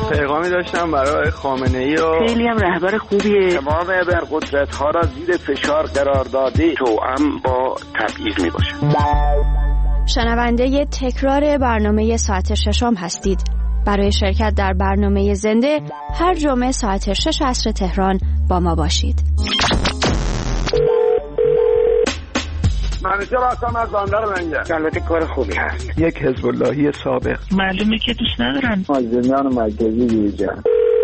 پیغامی داشتم برای خامنه‌ای و خیلی هم رهبر خوبیه. تمام ابرقدرت‌ها را زیر فشار قرار داده توأم با تبعیض میباشه. شنونده تکرار برنامه ساعت ششم هستید. برای شرکت در برنامه زنده هر جمعه ساعت 6 عصر تهران با ما باشید. منیجر هستم از بندر لنگر. البته کار خوبی هست. یک حزب اللهی سابق. معلومه که دوست ندارن. مازنیان مرکزی دیجا.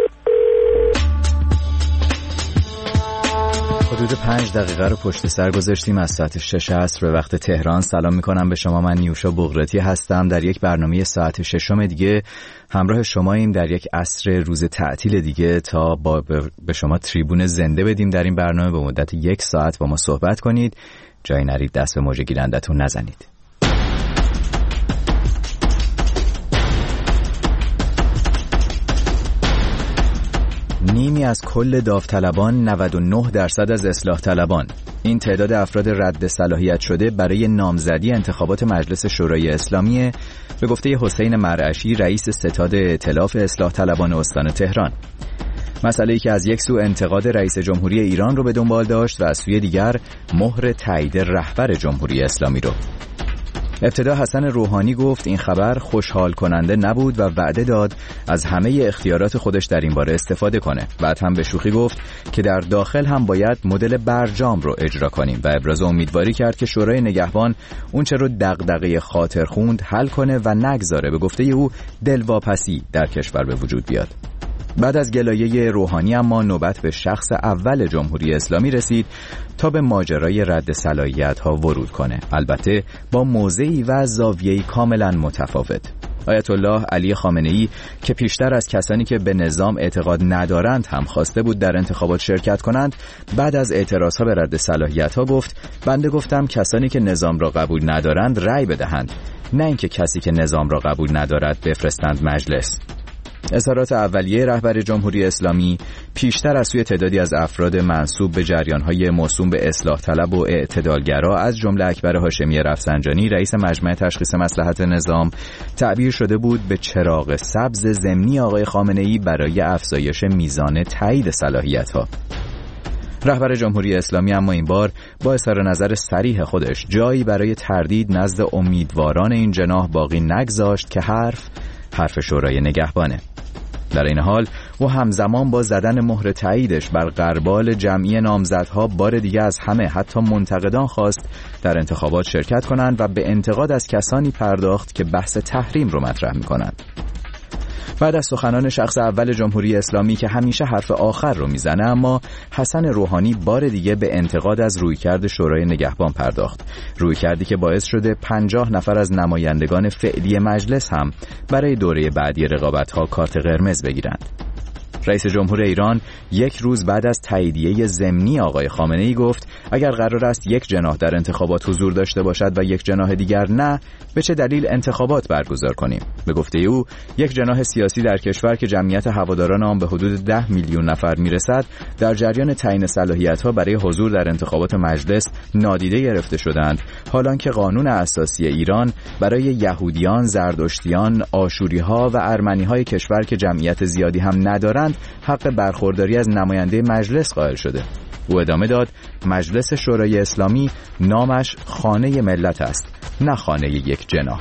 حدود 5 دقیقه رو پشت سر گذاشتیم از ساعت 6 عصر به وقت تهران. سلام میکنم به شما. من نیوشا بغراتی هستم. در یک برنامه ساعت 6 دیگه همراه شماییم در یک عصر روز تعطیل دیگه تا به شما تریبون زنده بدیم. در این برنامه به مدت 1 ساعت با ما صحبت کنید. جای نرید دست به موج گیرندتون نزنید. نیمی از کل داوطلبان 99% از اصلاح طلبان. این تعداد افراد رد صلاحیت شده برای نامزدی انتخابات مجلس شورای اسلامی به گفته حسین مرعشی رئیس ستاد ائتلاف اصلاح طلبان استان تهران. مسئله‌ای که از یک سو انتقاد رئیس جمهوری ایران رو به دنبال داشت و از سوی دیگر مهر تایید رهبر جمهوری اسلامی رو. ابتدا حسن روحانی گفت این خبر خوشحال کننده نبود و وعده داد از همه اختیارات خودش در این باره استفاده کنه. بعد هم به شوخی گفت که در داخل هم باید مدل برجام رو اجرا کنیم و ابراز امیدواری کرد که شورای نگهبان اون چه رو دغدغه خاطر خوند حل کنه و نگذاره به گفته او دلواپسی در کشور به وجود بیاد. بعد از گلایه روحانی اما نوبت به شخص اول جمهوری اسلامی رسید تا به ماجرای رد صلاحیت‌ها ورود کنه، البته با موضعی و زاویه‌ای کاملا متفاوت. آیت الله علی خامنه‌ای که پیشتر از کسانی که به نظام اعتقاد ندارند هم خواسته بود در انتخابات شرکت کنند، بعد از اعتراضها به رد صلاحیت‌ها گفت بنده گفتم کسانی که نظام را قبول ندارند رأی بدهند، نه اینکه کسی که نظام را قبول ندارد بفرستند مجلس. اظهارات اولیه رهبر جمهوری اسلامی پیشتر از سوی تعدادی از افراد منسوب به جریان‌های موسوم به اصلاح طلب و اعتدالگرا از جمله اکبر هاشمی رفسنجانی رئیس مجمع تشخیص مصلحت نظام تعبیر شده بود به چراغ سبز ضمنی آقای خامنه‌ای برای افزایش میزان تایید صلاحیت‌ها. رهبر جمهوری اسلامی اما این بار با اظهار نظر صریح خودش جایی برای تردید نزد امیدواران این جناح باقی نگذاشت که حرف شورای نگهبانه. در این حال او همزمان با زدن مهر تاییدش بر غربال جمعی نامزدها بار دیگه از همه حتی منتقدان خواست در انتخابات شرکت کنند و به انتقاد از کسانی پرداخت که بحث تحریم رو مطرح می‌کنند. بعد از سخنان شخص اول جمهوری اسلامی که همیشه حرف آخر رو میزنه، اما حسن روحانی بار دیگه به انتقاد از رویکرد شورای نگهبان پرداخت، رویکردی که باعث شده 50 نفر از نمایندگان فعلی مجلس هم برای دوره بعدی رقابت‌ها کارت قرمز بگیرند. رئیس جمهور ایران یک روز بعد از تاییدیه ضمنی آقای خامنه‌ای گفت اگر قرار است یک جناح در انتخابات حضور داشته باشد و یک جناح دیگر نه، به چه دلیل انتخابات برگزار کنیم؟ به گفته او یک جناح سیاسی در کشور که جمعیت هواداران آن به حدود 10 میلیون نفر میرسد در جریان تعیین صلاحیت‌ها برای حضور در انتخابات مجلس نادیده گرفته شدند، حالانکه قانون اساسی ایران برای یهودیان، زردشتیان، آشوری‌ها و ارمنی‌های کشور که جمعیت زیادی هم ندارند حق برخورداری از نماینده مجلس قائل شده. او ادامه داد مجلس شورای اسلامی نامش خانه ملت است، نه خانه یک جناح.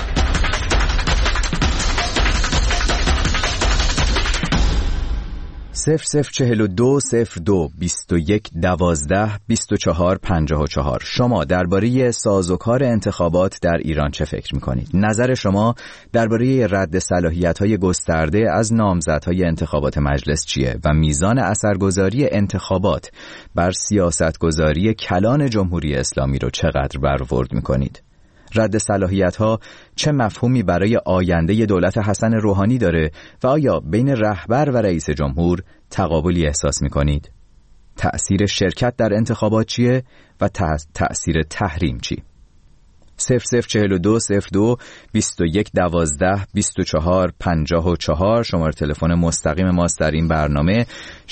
0042 02 21 12 24 54. شما درباره سازوکار انتخابات در ایران چه فکر می‌کنید؟ نظر شما درباره رد صلاحیت‌های گسترده از نامزدهای انتخابات مجلس چیه و میزان اثرگذاری انتخابات بر سیاستگذاری کلان جمهوری اسلامی رو چقدر برآورد می‌کنید؟ رد صلاحیت‌ها چه مفهومی برای آینده دولت حسن روحانی داره و آیا بین رهبر و رئیس جمهور تقابلی احساس می‌کنید؟ تأثیر شرکت در انتخابات چیه و تأثیر تحریم چی؟ 0042 02 21 12 24 54 شماره تلفن مستقیم ماست در این برنامه.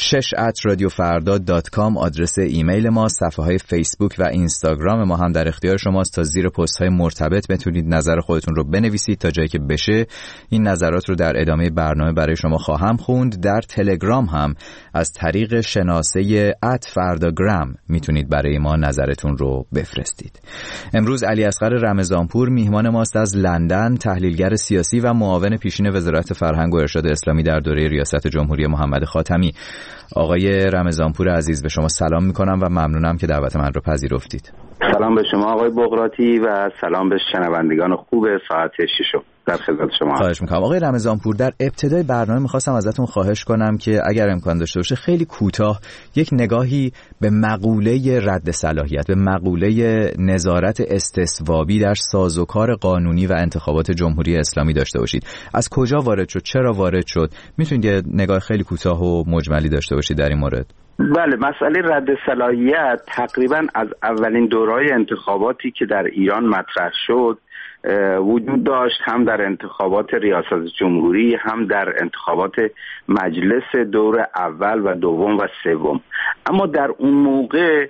6@radiofarda.com آدرس ایمیل ما. صفحه‌های فیسبوک و اینستاگرام ما هم در اختیار شماست تا زیر پست‌های مرتبط بتونید نظر خودتون رو بنویسید تا جایی که بشه این نظرات رو در ادامه برنامه برای شما خواهم خوند. در تلگرام هم از طریق شناسه @فرداگرام میتونید برای ما نظرتون رو بفرستید. امروز علی اصغر رمضانپور میهمان ماست از لندن، تحلیلگر سیاسی و معاون پیشین وزارت فرهنگ و ارشاد اسلامی در دوره ریاست جمهوری محمد خاتمی. آقای رمضانپور عزیز، به شما سلام میکنم و ممنونم که دعوت من رو پذیرفتید. سلام به شما آقای بغراتی و سلام به شنوندگان خوب ساعت 6 در خدمت شما. خواهش میکنم. آقای رمضانپور، در ابتدای برنامه میخواستم ازتون خواهش کنم که اگر امکان داشته باشه خیلی کوتاه یک نگاهی به مقوله رد صلاحیت، به مقوله نظارت استثوابی در سازوکار قانونی و انتخابات جمهوری اسلامی داشته باشید. از کجا وارد شد؟ چرا وارد شد؟ میتونید یه نگاه خیلی کوتاه و مجملی داشته باشید در این مورد؟ بله، مسئله رد صلاحیت تقریبا از اولین دوره‌های انتخاباتی که در ایران مطرح شد وجود داشت، هم در انتخابات ریاست جمهوری هم در انتخابات مجلس دور اول و دوم و سوم. اما در اون موقع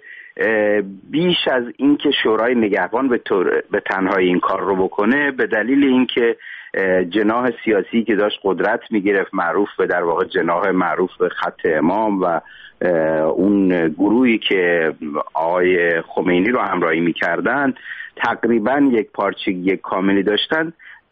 بیش از اینکه شورای نگهبان به تنهایی این کار رو بکنه، به دلیل اینکه جناح سیاسی که داشت قدرت میگرفت، معروف به در واقع جناح معروف به خط امام و اون گروهی که آقای خمینی رو همراهی میکردن، تقریبا یک پارچگی کاملی داشتن.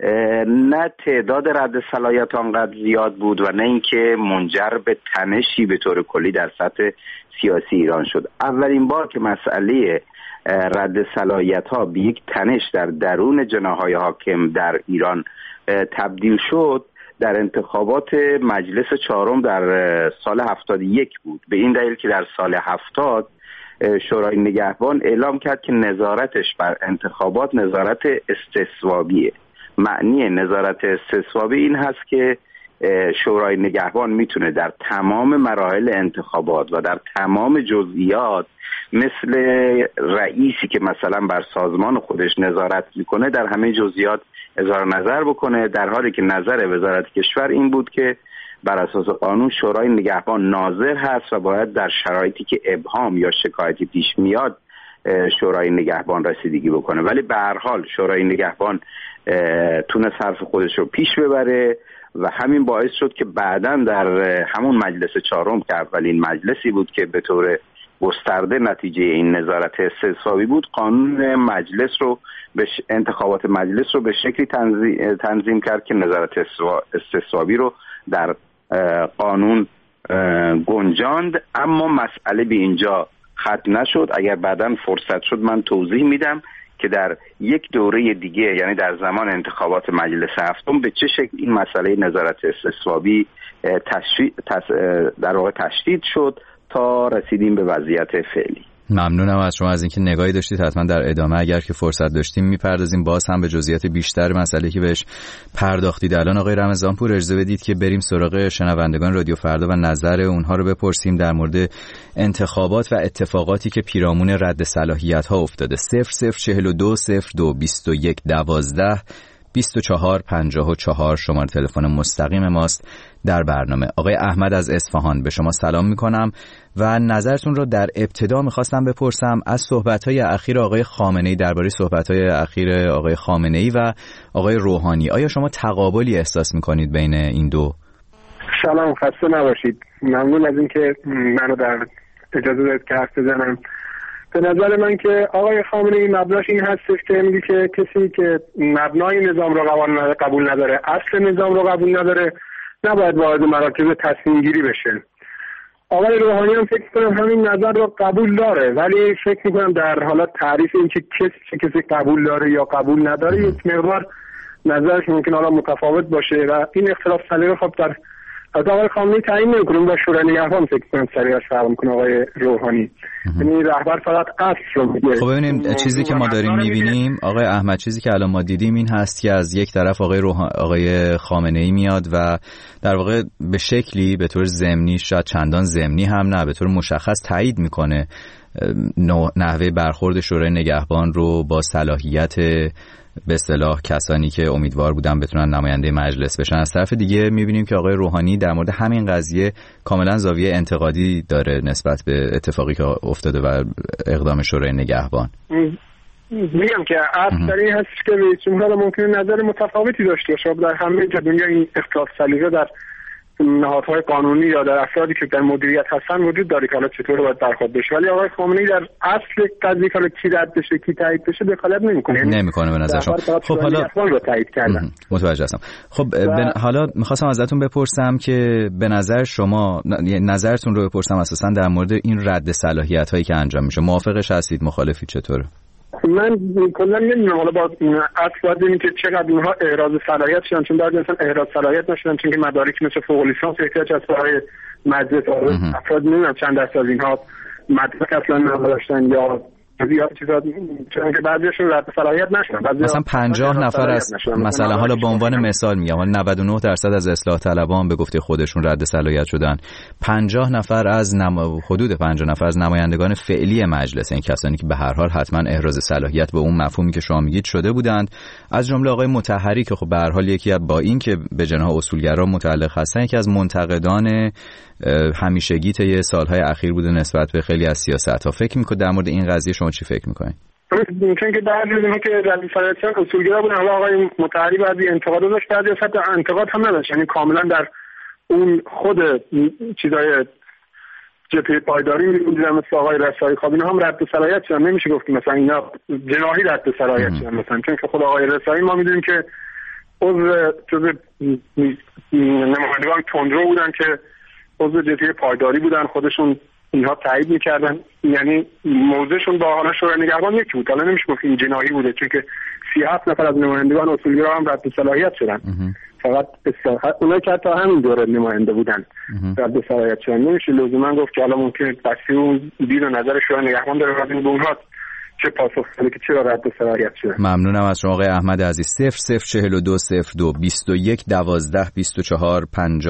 نه تعداد رد صلاحیت آنقدر زیاد بود و نه اینکه منجر به تنشی به طور کلی در سطح سیاسی ایران شد. اولین بار که مسئله رد صلاحیت ها به یک تنش در درون جناح‌های حاکم در ایران تبدیل شد در انتخابات مجلس چهارم در سال 71 بود. به این دلیل که در سال 70 شورای نگهبان اعلام کرد که نظارتش بر انتخابات نظارت استثوابیه. معنی نظارت استثوابی این هست که شورای نگهبان میتونه در تمام مراحل انتخابات و در تمام جزئیات مثل رئیسی که مثلا بر سازمان خودش نظارت میکنه در همه جزئیات اظهار نظر بکنه، در حالی که نظر وزارت کشور این بود که بر اساس قانون شورای نگهبان ناظر هست و باید در شرایطی که ابهام یا شکایتی پیش میاد شورای نگهبان رسیدگی بکنه. ولی به هر حال شورای نگهبان تونست حرف خودش رو پیش ببره و همین باعث شد که بعداً در همون مجلس چهارم که اولین مجلسی بود که به طور گسترده نتیجه این نظارت استثوابی بود، قانون مجلس رو انتخابات مجلس رو به شکلی تنظیم کرد که نظارت استثوابی رو در قانون گنجاند. اما مسئله به اینجا ختم نشد. اگر بعداً فرصت شد من توضیح میدم که در یک دوره دیگه، یعنی در زمان انتخابات مجلس هفتم، به چه شکل این مسئله نظارت استثوابی در واقع تشدید شد تا رسیدیم به وضعیت فعلی. ممنونم از شما از اینکه نگاهی داشتید. حتما در ادامه اگر که فرصت داشتیم میپردازیم باز هم به جزئیات بیشتر مسئله که بهش پرداختید. الان آقای رمضانپور اجازه بدید که بریم سراغ شنوندگان رادیو فردا و نظر اونها رو بپرسیم در مورد انتخابات و اتفاقاتی که پیرامون رد صلاحیت ها افتاده. 0042 02 21 12 24 54 شماره تلفن مستقیم ماست در برنامه. آقای احمد از اصفهان، به شما سلام میکنم و نظرتون رو در ابتدا میخواستم بپرسم از صحبت‌های اخیر آقای خامنه‌ای، درباره صحبت‌های اخیر آقای خامنه‌ای و آقای روحانی. آیا شما تقابلی احساس میکنید بین این دو؟ سلام، خسته نباشید. ممنون از اینکه منو در اجازه دادید که حرف بزنم. به نظر من که آقای خامنه‌ای مبناش این هستش که میگه که کسی که مبنای نظام رو قبول نداره، اصل نظام رو قبول نداره، نباید وارد مراکز تصمیم گیری بشه. آقای روحانی هم فکر کنم همین نظر رو قبول داره، ولی فکر میکنم در حالت تعریف این که کسی قبول داره یا قبول نداره یک مقدار نظرش ممکن حالا متفاوت باشه و این اختلاف سلیقه خب در آقای خامنه‌ای تعیین نمی‌کنه و شورای نگهبان فکر کنم سریعش فرق می‌کنه آقای روحانی. یعنی رهبر فقط اصل رو میگه. خب ببینیم چیزی که ما داریم می‌بینیم آقای احمد، چیزی که الان ما دیدیم این هست که از یک طرف آقای خامنه‌ای میاد و در واقع به شکلی به طور ضمنی، شاید چندان ضمنی هم نه، به طور مشخص تایید می‌کنه نحوه برخورد شورای نگهبان رو با صلاحیت به اصطلاح کسانی که امیدوار بودن بتونن نماینده مجلس بشن. از طرف دیگه میبینیم که آقای روحانی در مورد همین قضیه کاملا زاویه انتقادی داره نسبت به اتفاقی که افتاده و اقدام شورای نگهبان. میگم که اصل در این هستش که رئیس جمهور ممکنه نظر متفاوتی داشته باشه. در همه دنیا این اختلاف سلیقه در نهادهای قانونی یا در افرادی که در مدیریت هستن وجود داره که حالا چطور باید برخورد بشه، ولی آقای خامنه‌ای در اصل قضیه که کی رد بشه کی تایید بشه دخالت نمیکنه به نظر شما. خب حالا رو تایید کردن. متوجه هستم. خب حالا می‌خواستم ازتون بپرسم که به نظر شما نظرتون رو بپرسم اساساً در مورد این رد صلاحیت‌هایی که انجام میشه. موافقش هستید، مخالفید، چطوره؟ من کلا نمیدونم حالا با اصل باید ببینیم که چقدر اینها احراز صلاحیت شدن، چون در مثلا احراز صلاحیت نشدن چون که مدارک مثل فوق لیسانس احتیاج است برای مجلس. افراد نمیدونم چند درصد از اینها مدرک اصلا نداشتن یا چیزا، چون که بعضیشون رد صلاحیت نشدن. مثلا 50 نفر از مثلا حالا به عنوان مثال میگم 99% از اصلاح طلبان به گفته خودشون رد صلاحیت شدن. 50 نفر از حدود 50 نفر از نمایندگان فعلی مجلس، این کسانی که به هر حال حتما احراز صلاحیت به اون مفهومی که شما میگید شده بودند، از جمله آقای مطهری که خب به هر حال یکی با این که به جناح اصولگرا متعلق هستن، یکی از منتقدان همیشگی طی سالهای اخیر بوده نسبت به خیلی از سیاست‌ها. فکر می‌کنید در مورد این قضیه شما چی فکر می‌کنید؟ چون که بعضی از اینها که رد صلاحیت اصولگرا بودن، حالا آقای مطهری بعضی انتقاد داشت، بعضی حتی انتقاد هم نداشت، یعنی کاملا در اون خود چیزای جبهه پایداری می‌بودن مثل آقای رسایی. خب اینا هم رد صلاحیت شدن، نمیشه گفت مثلا اینا جناحی رد صلاحیت شدن مثلا، چون که خود آقای رسایی ما می‌دونیم که عضو نمایندگان تندرو بودن که عضو جبهه پایداری بودن، خودشون اینها تایید میکردن، یعنی موضعشون با حالا شورای نگهبان یکی بود. حالا نمیشه گفت این جناحی بوده، چون که 37 نفر از نمایندگان اصولگرا هم رد صلاحیت شدن. فقط اونایی که حتی همین دوره نماینده بودن رد صلاحیت شدن. نمیشه لزوما گفت که حالا ممکنه بسیار اون دید و نظر شورای نگهبان داره و به اونها چه پاسخ بده که چرا رد صلاحیت شدن. ممنونم از شما آقای احمد عزیز. 004202 21 12 24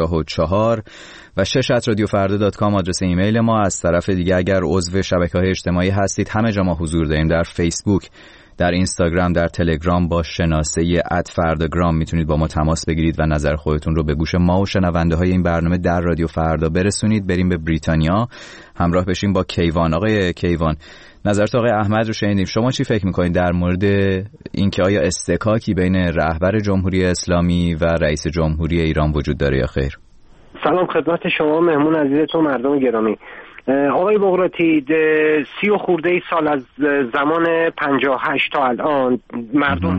54 و 6@radiofarda.com آدرس ایمیل ما. از طرف دیگه اگر عضو شبکه‌های اجتماعی هستید، همه جا ما حضور داریم، در فیسبوک، در اینستاگرام، در تلگرام با شناسه @فرداگرام میتونید با ما تماس بگیرید و نظر خودتون رو به گوش ما و شنونده های این برنامه در رادیو فردا برسونید. بریم به بریتانیا همراه بشیم با کیوان. آقای کیوان، نظرت آقای احمد رو شنیدیم، شما چی فکر میکنید در مورد اینکه آیا استکاکی بین رهبر جمهوری اسلامی و رئیس جمهوری ایران وجود داره یا خیر؟ سلام خدمت شما مهمون عزیزتون مردم گرامی. آقای بغراتی، 30 و خورده سال از زمان 58 تا الان مردم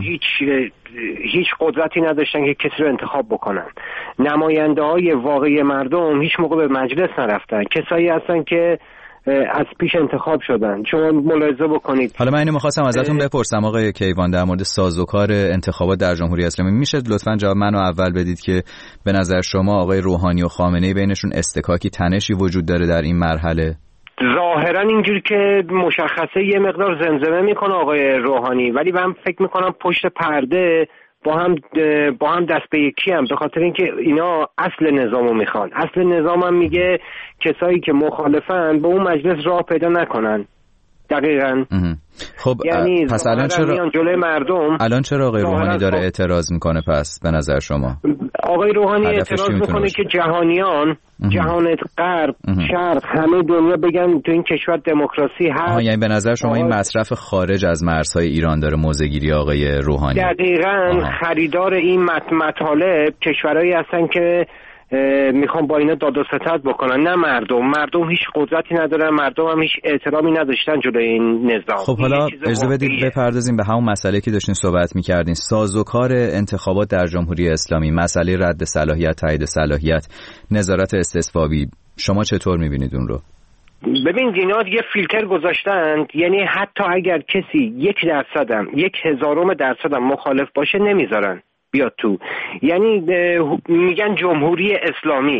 هیچ قدرتی نداشتن که کسی رو انتخاب بکنن. نماینده های واقعی مردم هیچ موقع به مجلس نرفتن، کسایی هستن که از پیش انتخاب شدن. شما ملاحظه بکنید. حالا من اینو می‌خواستم ازتون بپرسم آقای کیوان در مورد سازوکار انتخابات در جمهوری اسلامی. میشه لطفاً جواب منو اول بدید که به نظر شما آقای روحانی و خامنه‌ای بینشون استکاکی تنشی وجود داره در این مرحله؟ ظاهرا اینجوری که مشخصه یه مقدار زمزمه میکنه آقای روحانی، ولی من فکر میکنم پشت پرده با هم دست به یکی هم، به خاطر اینکه اینا اصل نظامو میخوان. اصل نظام هم میگه کسایی که مخالفن به اون مجلس راه پیدا نکنن. دقیقاً. خب یعنی پس الان چرا جلوی مردم آقای روحانی داره اعتراض میکنه؟ پس به نظر شما آقای روحانی اعتراض میکنه که جهانیان، جهان غرب، شرق، همه دنیا بگن تو این کشور دموکراسی هست. یعنی به نظر شما این مصرف خارج از مرزهای ایران داره موضع‌گیری آقای روحانی؟ دقیقاً. خریدار این مطالب کشورهایی هستن که میخوام با اینا داد و ستد بکنن، نه مردم هیچ قدرتی ندارن، مردم هم هیچ احترامی نداشتن جلوی این نظام. خب حالا اجازه بدید بپردازیم به همون مسئله که داشتین صحبت میکردین، سازوکار انتخابات در جمهوری اسلامی، مسئله رد صلاحیت، تایید صلاحیت، نظارت استثبابی، شما چطور میبینید اون رو؟ ببین اینا یه فیلتر گذاشتن، یعنی حتی اگر کسی 1% هم 1/1000 مخالف باشه نمیذارن بیاد تو، یعنی میگن جمهوری اسلامی.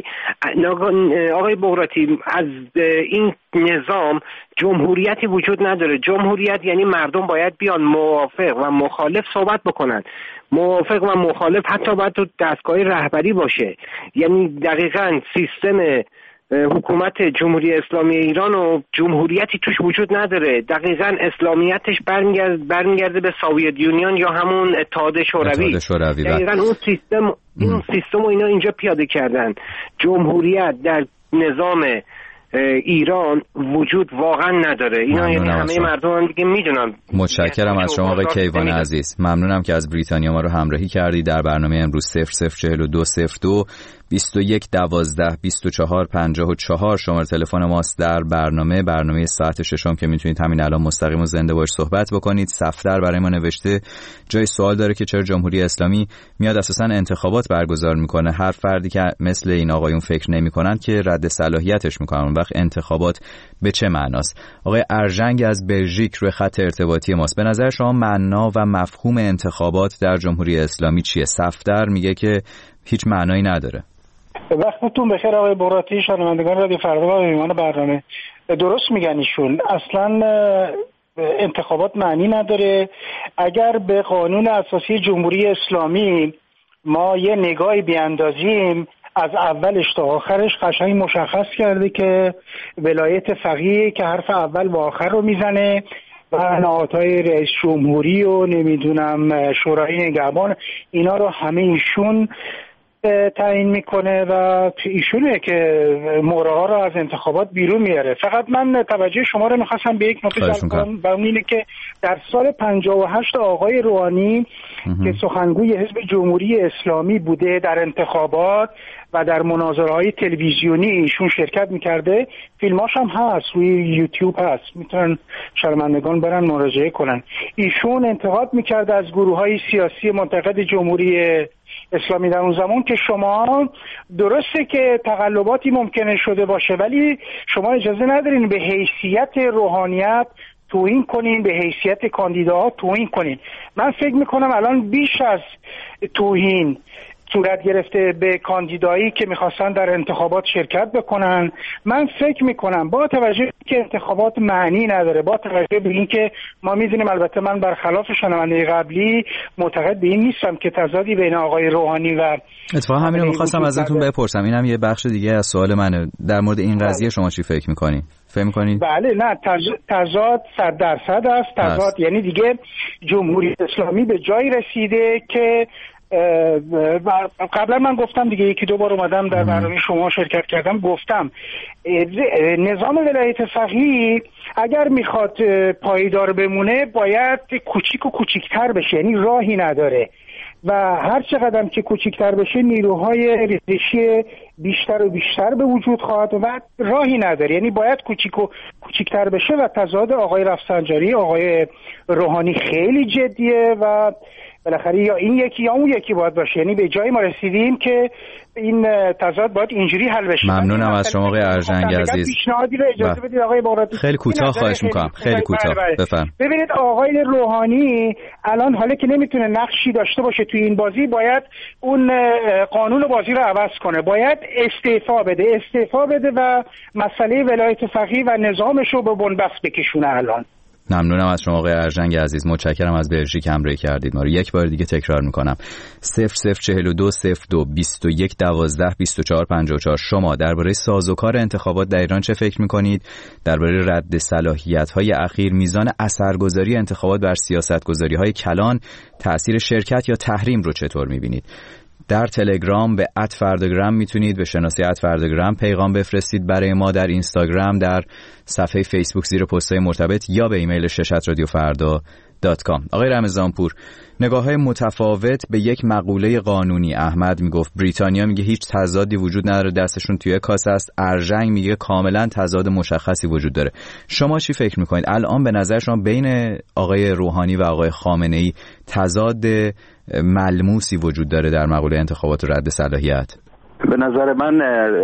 آقای بغراتی، از این نظام جمهوریتی وجود نداره. جمهوریت یعنی مردم باید بیان موافق و مخالف صحبت بکنن. موافق و مخالف حتی باید تو دستگاه رهبری باشه. یعنی دقیقاً سیستم حکومت جمهوری اسلامی ایران و جمهوریتی توش وجود نداره. دقیقاً اسلامیتش برمیگرده به سوویت یونیون یا همون اتحاد شوروی. دقیقاً اون سیستم رو اینا اینجا پیاده کردن. جمهوریت در نظام ایران وجود واقعا نداره. اینا یعنی همه مردم دیگه میدونن. متشکرم از شما آقای کیوان عزیز. ممنونم که از بریتانیا ما رو همراهی کردید در برنامه امروز. 004202 21 12 24 54 شماره تلفن ماست در برنامه ساعت ششم که میتونید همین الان مستقیم و زنده باش صحبت بکنید. صفدر برای ما نوشته جای سوال داره که چرا جمهوری اسلامی میاد اساسا انتخابات برگزار میکنه. هر فردی که مثل این آقایون فکر نمیکنن که رد صلاحیتش میکنن. وقت انتخابات به چه معناست؟ آقای ارژنگ از بلژیک روی خط ارتباطی ماست. به نظر شما معنا و مفهوم انتخابات در جمهوری اسلامی چیه؟ صفدر میگه که هیچ معنایی نداره. وقتتون بخیر آقای براتی، شنوندگان رادیو فردا و میهمان برنامه. درست میگن ایشون، اصلا انتخابات معنی نداره. اگر به قانون اساسی جمهوری اسلامی ما یه نگاهی بیاندازیم، از اولش تا آخرش قشنگ مشخص کرده که ولایت فقیه که حرف اول و آخر رو میزنه و نهادهای رئیس جمهوری و نمیدونم شورای نگهبان، اینا رو همه ایشون تعیین میکنه و ایشونه که مورا رو از انتخابات بیرون میاره. فقط من توجه شما رو میخواستم به یک نکته جلب کنم و اون اینه که در سال 58 آقای روحانی که سخنگوی حزب جمهوری اسلامی بوده در انتخابات و در مناظره‌های تلویزیونی ایشون شرکت میکرده، فیلماش هم هست روی یوتیوب هست، میتونن شرمندگان برن مراجعه کنن. ایشون انتقاد میکرده از گروه‌های سیاسی منتقد جمهوری اسلامی در اون زمان که شما درسته که تقلباتی ممکنه شده باشه ولی شما اجازه ندارین به حیثیت روحانیت توهین کنین، به حیثیت کاندیداها توهین کنین. من فکر میکنم الان بیش از توهین صورت گرفته به کاندیدایی که میخواستن در انتخابات شرکت بکنن. من فکر میکنم با توجه که انتخابات معنی نداره، با توجه به این که ما میدونیم، البته من برخلاف شنونده قبلی معتقد به این نیستم که تضادی بین آقای روحانی و اتفاقا همین رو میخواستم ازتون بپرسم. اینم یه بخش دیگه از سوال منه. در مورد این قضیه شما چی فکر میکنین؟ فکر میکنین؟ بله، نه، تضاد 100% است. تضاد یعنی دیگه جمهوری اسلامی به جایی رسیده که قبلا من گفتم دیگه، یکی دو بار اومدم در برنامه شما شرکت کردم، گفتم نظام ولایت فقیه اگر میخواد پایدار بمونه باید کوچیک و کوچیکتر بشه، یعنی راهی نداره و هر چقدر که کوچیکتر بشه نیروهای ریزشی بیشتر و بیشتر به وجود خواهد و راهی نداره، یعنی باید کوچیک و کوچیکتر بشه و تضاد آقای رفسنجانی آقای روحانی خیلی جدیه و بالاخره یا این یکی یا اون یکی باید باشه. یعنی به جای ما رسیدیم که این تضاد باید اینجوری حل بشه. ممنونم از شما آقای ارژنگ عزیز. پیشنهادی رو اجازه بدید آقای باراتی. خیلی کوتاه خواهش میکنم، خیلی کوتاه بفرمایید. ببینید آقای روحانی الان حالا که نمیتونه نقشی داشته باشه توی این بازی، باید اون قانون بازی رو عوض کنه، باید استعفا بده و مسئله ولایت فقیه و نظامش رو به بنبست بکشونه. الان ممنونم از شما آقای ارژنگ عزیز. متشکرم از بلژیک همراهی کردید ما رو. یک بار دیگه تکرار میکنم 0042 02 21 12 24 54. شما درباره سازوکار انتخابات در ایران چه فکر میکنید؟ درباره رد صلاحیت‌های اخیر، میزان اثرگذاری انتخابات بر سیاستگذاری‌های کلان، تأثیر شرکت یا تحریم رو چطور میبینید؟ در تلگرام به @فرداگرام میتونید به شناسی @فرداگرام پیغام بفرستید برای ما، در اینستاگرام، در صفحه فیسبوک زیر پست‌های مرتبط یا به ایمیل ششترادیوفردا.com. آقای رمضانپور، نگاه‌های متفاوت به یک مقوله قانونی. احمد میگفت بریتانیا میگه هیچ تضادی وجود نداره، دستشون توی کاسه است. ارژنگ میگه کاملا تضاد مشخصی وجود داره. شما چی فکر میکنید؟ الان به نظر شما بین آقای روحانی و آقای خامنه‌ای تضاد ملموسی وجود داره در مقوله انتخابات و رد صلاحیت؟ به نظر من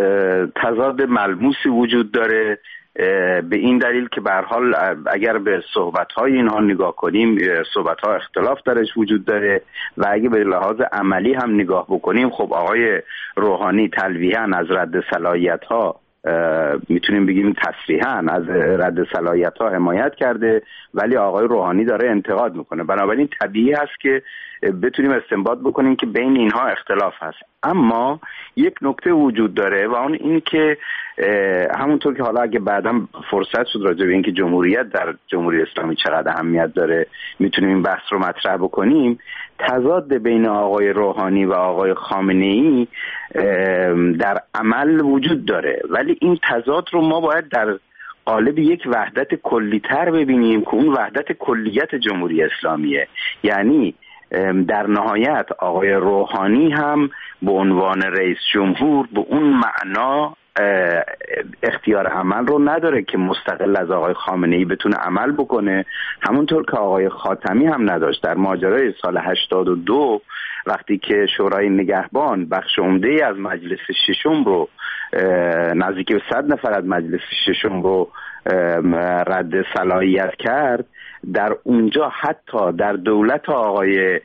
تضاد ملموسی وجود داره، به این دلیل که به هر حال اگر به صحبت‌های اینها نگاه کنیم، صحبت‌ها اختلاف درش وجود داره و اگه به لحاظ عملی هم نگاه بکنیم، خب آقای روحانی تلویحاً از رد صلاحیت‌ها، میتونیم بگیم تصریحاً از رد صلاحیت‌ها حمایت کرده، ولی آقای روحانی داره انتقاد میکنه. بنابراین طبیعی هست که بتونیم استنباط بکنیم که بین اینها اختلاف هست. اما یک نکته وجود داره و اون این که همونطور که حالا اگه بعداً فرصت شد راجع به این که جمهوریت در جمهوری اسلامی چقدر اهمیت داره میتونیم این بحث رو مطرح بکنیم، تضاد بین آقای روحانی و آقای خامنه‌ای در عمل وجود داره، ولی این تضاد رو ما باید در قالب یک وحدت کلی‌تر ببینیم که اون وحدت کلیت جمهوری اسلامیه. یعنی در نهایت آقای روحانی هم به عنوان رئیس جمهور به اون معنا اختیار عمل رو نداره که مستقل از آقای خامنه‌ای بتونه عمل بکنه، همونطور که آقای خاتمی هم نداشت. در ماجرای سال 82 وقتی که شورای نگهبان بخش عمده‌ای از مجلس ششم رو نزدیک به 100 نفر از مجلس ششم رو رد صلاحیت کرد، در اونجا حتی در دولت آقای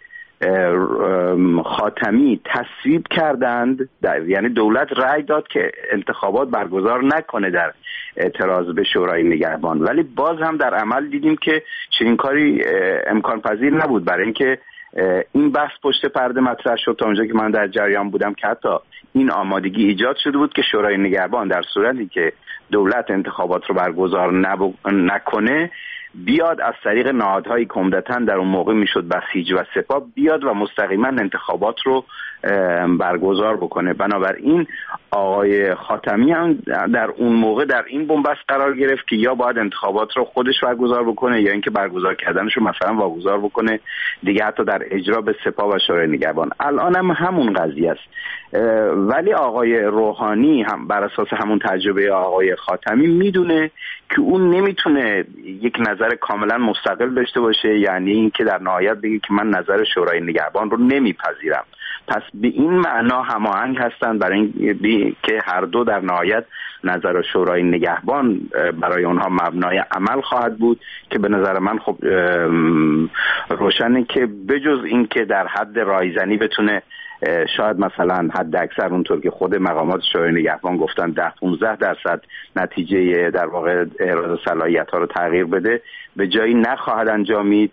خاتمی تصویب کردند، یعنی دولت رأی داد که انتخابات برگزار نکنه در اعتراض به شورای نگهبان، ولی باز هم در عمل دیدیم که چنین کاری امکان پذیر نبود، برای اینکه این بحث پشت پرده مطرح شد تا اونجا که من در جریان بودم که حتی این آمادگی ایجاد شده بود که شورای نگهبان در صورتی که دولت انتخابات رو برگزار نکنه بیاد از طریق نهادهایی که عمدتاً در اون موقع میشد بسیج و سپاه بیاد و مستقیما انتخابات رو برگزار بکنه. بنابراین آقای خاتمی هم در اون موقع در این بنبست قرار گرفت که یا باید انتخابات رو خودش برگزار بکنه یا اینکه برگزار کردنش رو مثلا واگذار بکنه دیگه حتی در اجرا به سپاه و شورای نگهبان. الان هم همون قضیه است، ولی آقای روحانی هم بر اساس همون تجربه آقای خاتمی میدونه که اون نمیتونه یک نظر کاملا مستقل داشته باشه، یعنی اینکه در نهایت بگه که من نظر شورای نگهبان رو نمیپذیرم. پس به این معنا هماهنگ هستند برای این که هر دو در نهایت نظر شورای نگهبان برای اونها مبنای عمل خواهد بود که به نظر من خب روشنه که بجز این که در حد رایزنی بتونه شاید مثلا حد اکثر اونطور که خود مقامات شورای نگهبان گفتن 10-15% نتیجه در واقع احراز صلاحیت ها رو تغییر بده، به جایی نخواهد انجامید،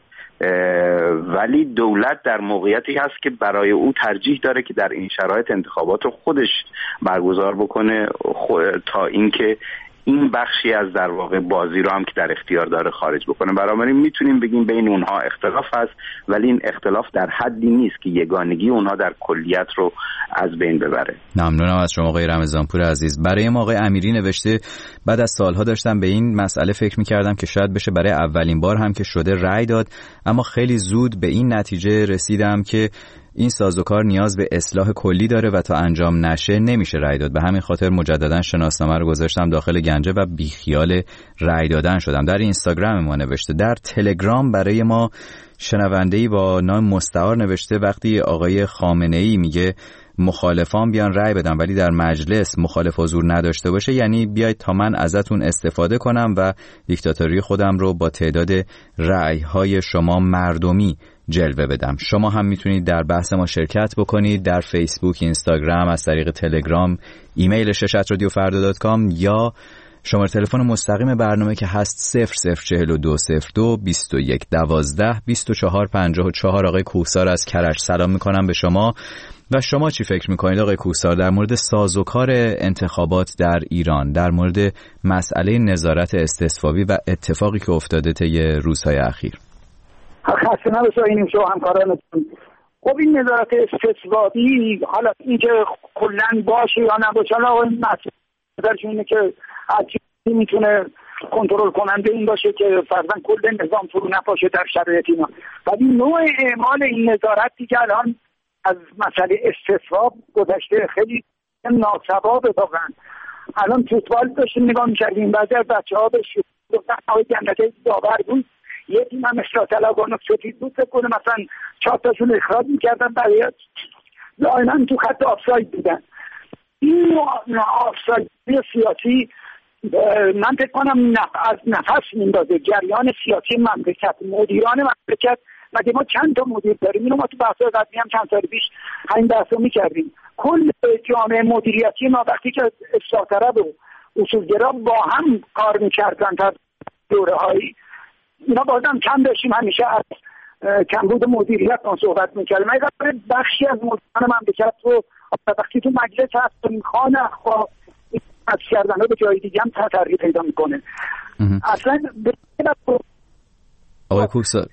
ولی دولت در موقعیتی هست که برای او ترجیح داره که در این شرایط انتخابات رو خودش برگزار بکنه تا اینکه این بخشی از در واقع بازی رو هم که در اختیار داره خارج بکنه. بنابراین میتونیم بگیم بین اونها اختلاف هست، ولی این اختلاف در حدی نیست که یگانگی اونها در کلیت رو از بین ببره. ممنونم از شما آقای رمضانپور عزیز. برای ما آقای امیری نوشته بعد از سالها داشتم به این مسئله فکر می‌کردم که شاید بشه برای اولین بار هم که شده رأی داد، اما خیلی زود به این نتیجه رسیدم که این سازوکار نیاز به اصلاح کلی داره و تا انجام نشه نمیشه رأی داد. به همین خاطر مجددا شناسنامه رو گذاشتم داخل گنجه و بیخیال رأی دادن شدم. در اینستاگرام ما نوشته. در تلگرام برای ما شنونده‌ای با نام مستعار نوشته وقتی آقای خامنه‌ای میگه مخالفان بیان رأی بدن ولی در مجلس مخالف حضور نداشته باشه، یعنی بیاید تا من ازتون استفاده کنم و دیکتاتوری خودم رو با تعداد رأی‌های شما مردمی جلوه بدم. شما هم میتونید در بحث ما شرکت بکنید در فیسبوک، اینستاگرام، از طریق تلگرام، ایمیل ششترادیوفردا.com یا شماره تلفن مستقیم برنامه که هست 004202 21 12 24 54. آقای کوهسار از کرج سلام میکنم به شما. و شما چی فکر میکنید آقای کوهسار در مورد سازوکار انتخابات در ایران، در مورد مسئله نظارت استصوابی و اتفاقی که افتاده طی روزهای اخیر؟ خسته نباشید شما همکارانتون. خب این نظارت استصوابی حالا اینکه کلا باشه یا نباشه، حالا این مسئله اینه که هر چیزی میتونه کنترل کننده این باشه که فرضاً کل نظام فرو نپاشه در شرایط اینا، ولی نوع اعمال این نظارت دیگه الان از مسئله استصواب گذشته، خیلی ناسوابه واقعا. الان فوتبال داشتیم نگاه می‌کردیم، بعضی از بچه‌ها بهش گفتن آقای جنتی داور بود، یه تیم هم اصلاح طلبان سفید بود، فکر کنه مثلا 4 تاشون اخراج می‌کردن برای دائما تو خط آفساید بودن. این آفساید سیاسی من فکر کنم از نفس میندازه جریان سیاسی مملکت، مدیران مملکت. مگه ما چند تا مدیر داریم؟ اینو ما تو بحث‌های قبلی هم چند سال پیش همین بحثو می‌کردیم. کل جامعه مدیریتی ما وقتی که اصلاح طلب و اصولگرا با هم کار می‌کردن در دوره‌هایی، اینا بازم کم داشتیم، همیشه از کمبود مدیریت ما صحبت می‌کردیم. اگر بخشی از مدیران مملکت رو وقتی تو مجلس هست خانه خب از کردن به جای دیگه هم تغییر پیدا میکنه. اصلا آقای کوهسار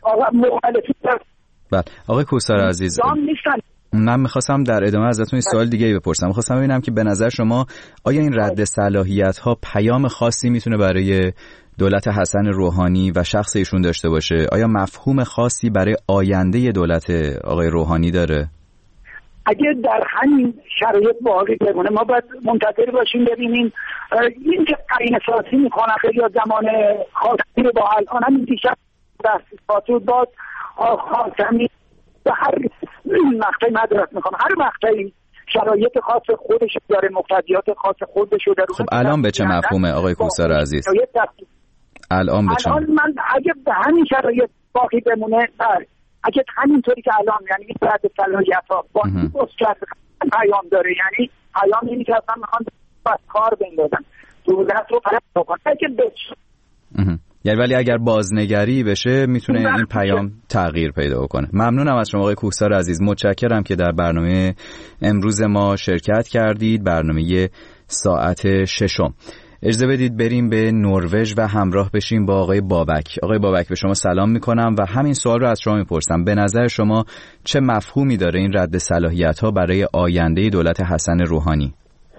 آقای کوهسار عزیز، من میخواستم در ادامه ازتون این سوال دیگه بپرسم. میخواستم ببینم که به نظر شما آیا این رد صلاحیت ها پیام خاصی میتونه برای دولت حسن روحانی و شخص ایشون داشته باشه؟ آیا مفهوم خاصی برای آینده دولت آقای روحانی داره؟ اگه در همین شرایط باقی بمونه ما باید منتظر باشیم ببینیم این که قرینه سازی میکنه خیلی زمان خاصی با الان همین دیشب دستیساتو داد خاتمی به هر مقطعی مدرس میکنه، هر مقطعی شرایط خاص خودش داره، مقتضیات خاص خودش داره. خب الان به چه مفهومه آقای کوهسار عزیز؟ الان به چه؟ من اگه به همین شرایط باقی بمونه اگه همینطوری که الان یعنی این رد صلاحیت ها با این بسکت پیام داره، یعنی پیام اینی که اصلا میخوان بس کار بندازن دولت رو فرق بکنن اگه یعنی ولی اگر بازنگری بشه میتونه این پیام تغییر پیدا کنه. ممنونم از شما آقای کوهسار عزیز، متشکرم که در برنامه امروز ما شرکت کردید، برنامه ساعت 6. اجازه بدید بریم به نروژ و همراه بشیم با آقای بابک. آقای بابک به شما سلام میکنم و همین سوال رو از شما میپرسم. به نظر شما چه مفهومی داره این رد صلاحیت ها برای آینده دولت حسن روحانی؟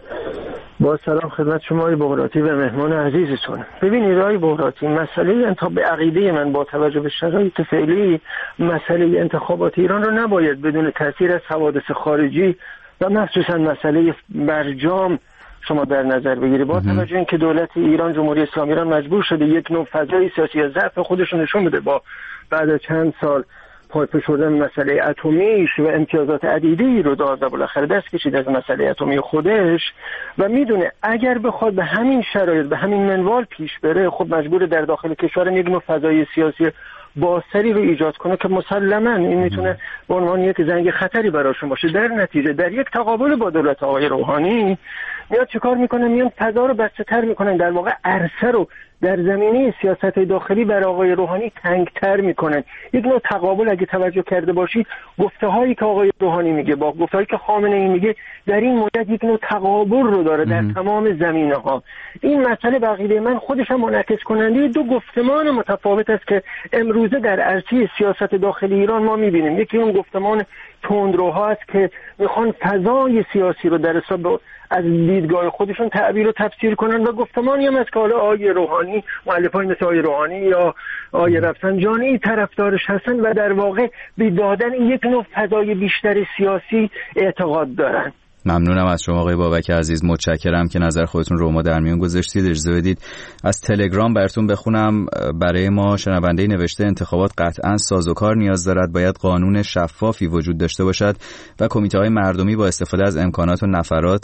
با سلام خدمت شما آقای بغراتی و مهمان عزیزتون. ببینید آقای بغراتی، مسئله انتخاب به عقیده من با توجه به شرایط فعلی مسئله انتخابات ایران رو نباید بدون تاثیر از حوادث خارجی و مخصوصا مسئله برجام شما در نظر بگیرید. با توجه اینکه دولت ایران، جمهوری اسلامی ایران مجبور شده یک نوع فضای سیاسی از ضعف خودش نشون بده با بعد از چند سال پای فشردن مسئله اتمیش و امتیازات عدیدی رو داد و بالاخره دست کشید از مسئله اتمی خودش و میدونه اگر بخواد به همین شرایط به همین منوال پیش بره خب مجبور در داخل کشور یک نوع فضای سیاسی بازتری رو ایجاد کنه که مسلماً این میتونه به عنوان یک زنگ خطری براشون باشه. در نتیجه در یک تقابل با دولت آقای روحانی میاد چیکار میکنه؟ میان فضا رو بسته تر میکنن، در واقع عرصه رو در زمینه سیاست داخلی برای آقای روحانی تنگتر میکنن. یک نوع تقابل اگه توجه کرده باشید گفته هایی که آقای روحانی میگه با گفته هایی که خامنه ای میگه در این مدت یک نوع تقابل رو داره در تمام زمینه ها. این مسئله بقیه من خودش هم منعکس کننده دو گفتمان متفاوت است که امروزه در عرصه سیاست داخلی ایران ما میبینیم. یکی اون گفتمان تندروها است که میخوان فضای سیاسی رو در حساب از دیدگاه خودشون تعبیر و تفسیر کنن و گفتمانی هم از که حالا آقای روحانی، مؤلفه‌ای مثل آقای روحانی یا آقای رفسنجانی طرفدارش هستن و در واقع به دادن یک نوع فضای بیشتر سیاسی اعتقاد دارن. ممنونم از شما آقای بابک عزیز، متشکرم که نظر خودتون رو ما در میون گذاشتید. اجازه بدید از تلگرام براتون بخونم. برای ما شنونده نوشته انتخابات قطعاً سازوکار نیاز دارد، باید قانون شفافی وجود داشته باشد و کمیته‌های مردمی با استفاده از امکانات و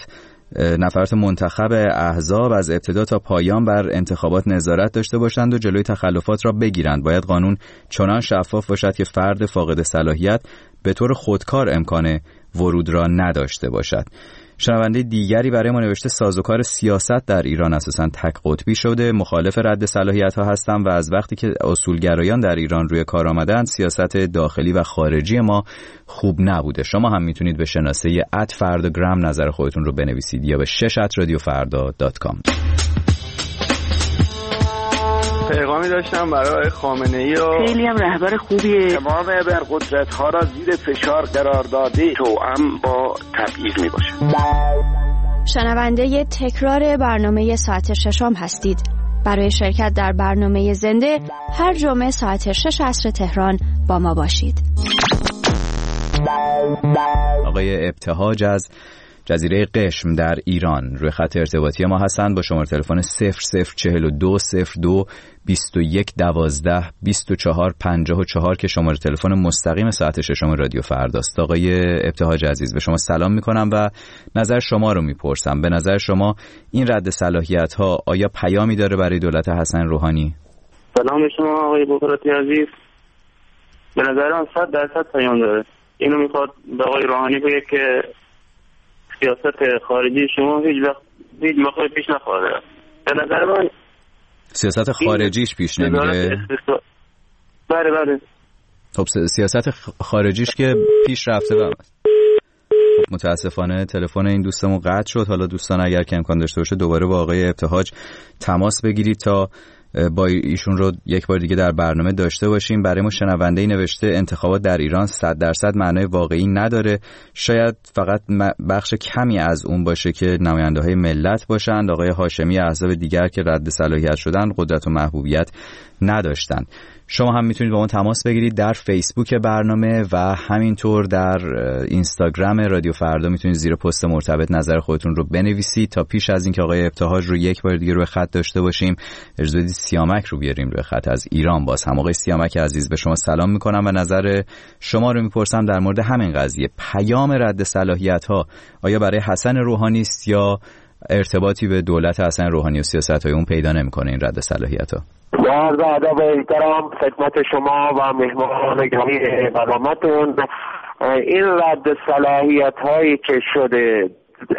نفرات منتخب احزاب از ابتدا تا پایان بر انتخابات نظارت داشته باشند و جلوی تخلفات را بگیرند. باید قانون چنان شفاف باشد که فرد فاقد صلاحیت به طور خودکار امکان ورود را نداشته باشد. شنونده دیگری برای ما نوشته سازوکار سیاست در ایران اساساً تک قطبی شده، مخالف رد صلاحیت ها هستم و از وقتی که اصولگرایان در ایران روی کار آمدند سیاست داخلی و خارجی ما خوب نبوده. شما هم میتونید به شناسه @فرداگرام نظر خودتون رو بنویسید یا به 6@radiofarda.com. پیغامی داشتم برای خامنه ای و خیلی هم رهبر خوبیه. تمام ابرقدرت ها را زیر فشار قرار داده توأم با تبعیض می باشه. شنونده تکرار برنامه ساعت 6 هستید. برای شرکت در برنامه زنده هر جمعه ساعت 6 عصر تهران با ما باشید. آقای ابتهاج از جزیره قشم در ایران روی خط ارتباطی ما هستند با شماره تلفن 00420221122454 که شماره تلفن مستقیم ساعت 6 رادیو فرداست. آقای ابتهاج عزیز به شما سلام میکنم و نظر شما رو میپرسم. به نظر شما این رد صلاحیت ها آیا پیامی داره برای دولت حسن روحانی؟ سلام شما آقای بغراتی عزیز. به نظر من 100% پیام داره. اینو میخواد به آقای روحانی بگه که سیاست خارجی شما هیچ وقت پیش نخواهد رفت. به نظر من سیاست خارجیش پیش نمیره. بله. خب سیاست خارجیش که پیش رفته متاسفانه تلفن این دوستمون قطع شد. حالا دوستان اگر که امکان داشته باشه دوباره با آقای ابتهاج تماس بگیرید تا با ایشون رو یک بار دیگه در برنامه داشته باشیم. برای ما شنونده‌ای نوشته انتخابات در ایران 100% معنای واقعی نداره، شاید فقط بخش کمی از اون باشه که نماینده‌های ملت باشند. آقای هاشمی احزاب دیگر که رد صلاحیت شدن قدرت و محبوبیت نداشتن. شما هم میتونید با ما تماس بگیرید در فیسبوک برنامه و همینطور در اینستاگرام رادیو فردا میتونید زیر پست مرتبط نظر خودتون رو بنویسید. تا پیش از اینکه آقای ابتهاج رو یک بار دیگه روی خط داشته باشیم اجازه بدید سیامک رو بیاریم روی خط از ایران. باز هم آقای سیامک عزیز به شما سلام میکنم و نظر شما رو میپرسم در مورد همین قضیه. پیام رد صلاحیت ها آیا برای حسن روحانی است یا ارتباطی به دولت حسن روحانی و سیاست‌های اون پیدا نمیکنه این رد صلاحیت ها؟ با ادب و احترام خدمت شما و مهمان گرامی برنامه‌تون، این رد صلاحیت هایی که شده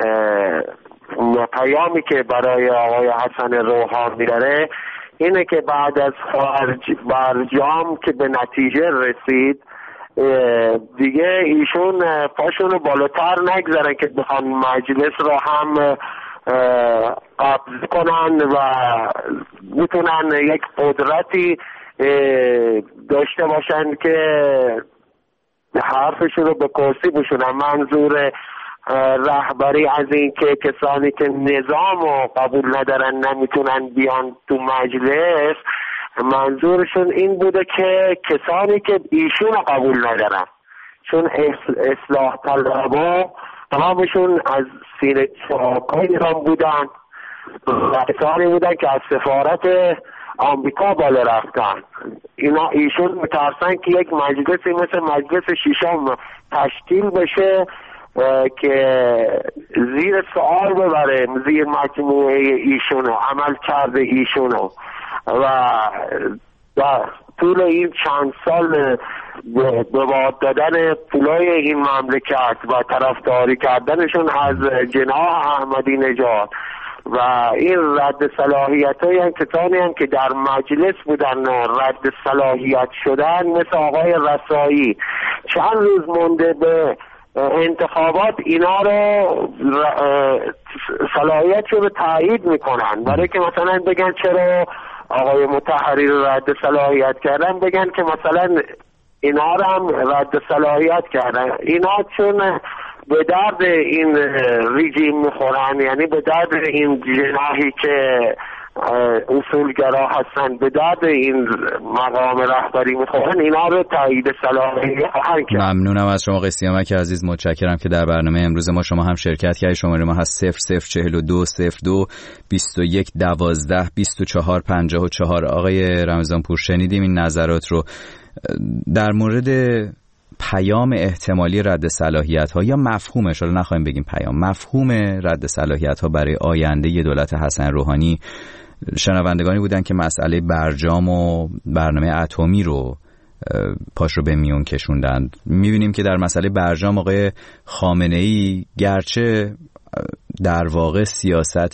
پیامی که برای آقای حسن روحانی داره اینه که بعد از برجام که به نتیجه رسید دیگه ایشون پاشونو بالاتر نگذارن که بخوان مجلس رو هم قبض کنن و بتونن یک قدرتی داشته باشن که حرفشون رو به کرسی بشونن. منظور رهبری از این که کسانی که نظام رو قبول ندارن نمیتونن بیان تو مجلس، منظورشون این بوده که کسانی که ایشون رو قبول ندارن، چون اصلاح طلبها تمامشون از سینه چاکای ایران بودن و کسانی بودن که از سفارت آمریکا بالا رفتن. ایشون میترسن که یک مجلسی مثل مجلس ششم تشکیل بشه که زیر سوال ببره زیر مجموعه ایشونو، عمل کرده ایشونو و در طول این چند سال به باد دادن پولای این مملکت و طرفداری کردنشون از جناح احمدی نژاد و این رد صلاحیت های کسانی هم که در مجلس بودن رد صلاحیت شدن مثل آقای رسایی چند روز مونده به انتخابات اینا رو صلاحیت رو تایید میکنن، برای که مثلا بگن چرا آقای مطهری رو رد صلاحیت کردن، بگن که مثلا اینا رو هم رد صلاحیت کردن. اینا چون به درد این رژیم میخورن، یعنی به درد این جناحی که اصولگرا هستن، به درد این مقام رهبری میخورن، اینا رو تایید صلاحیت خواهند کرد. ممنونم از شما آقای سیامک عزیز، متشکرم که در برنامه امروز ما شما هم شرکت کردید. شماره ما هست 0042 02 21 12 24 54. آقای رمضان پور شنیدیم این نظرات رو در مورد پیام احتمالی رد صلاحیت ها یا مفهومش، حالا نخواهیم بگیم پیام، مفهوم رد صلاحیت ها برای آینده دولت حسن روحانی. شنوندگانی بودن که مسئله برجام و برنامه اتمی رو پاش رو به میون کشوندند. میبینیم که در مسئله برجام آقای خامنه‌ای گرچه در واقع سیاست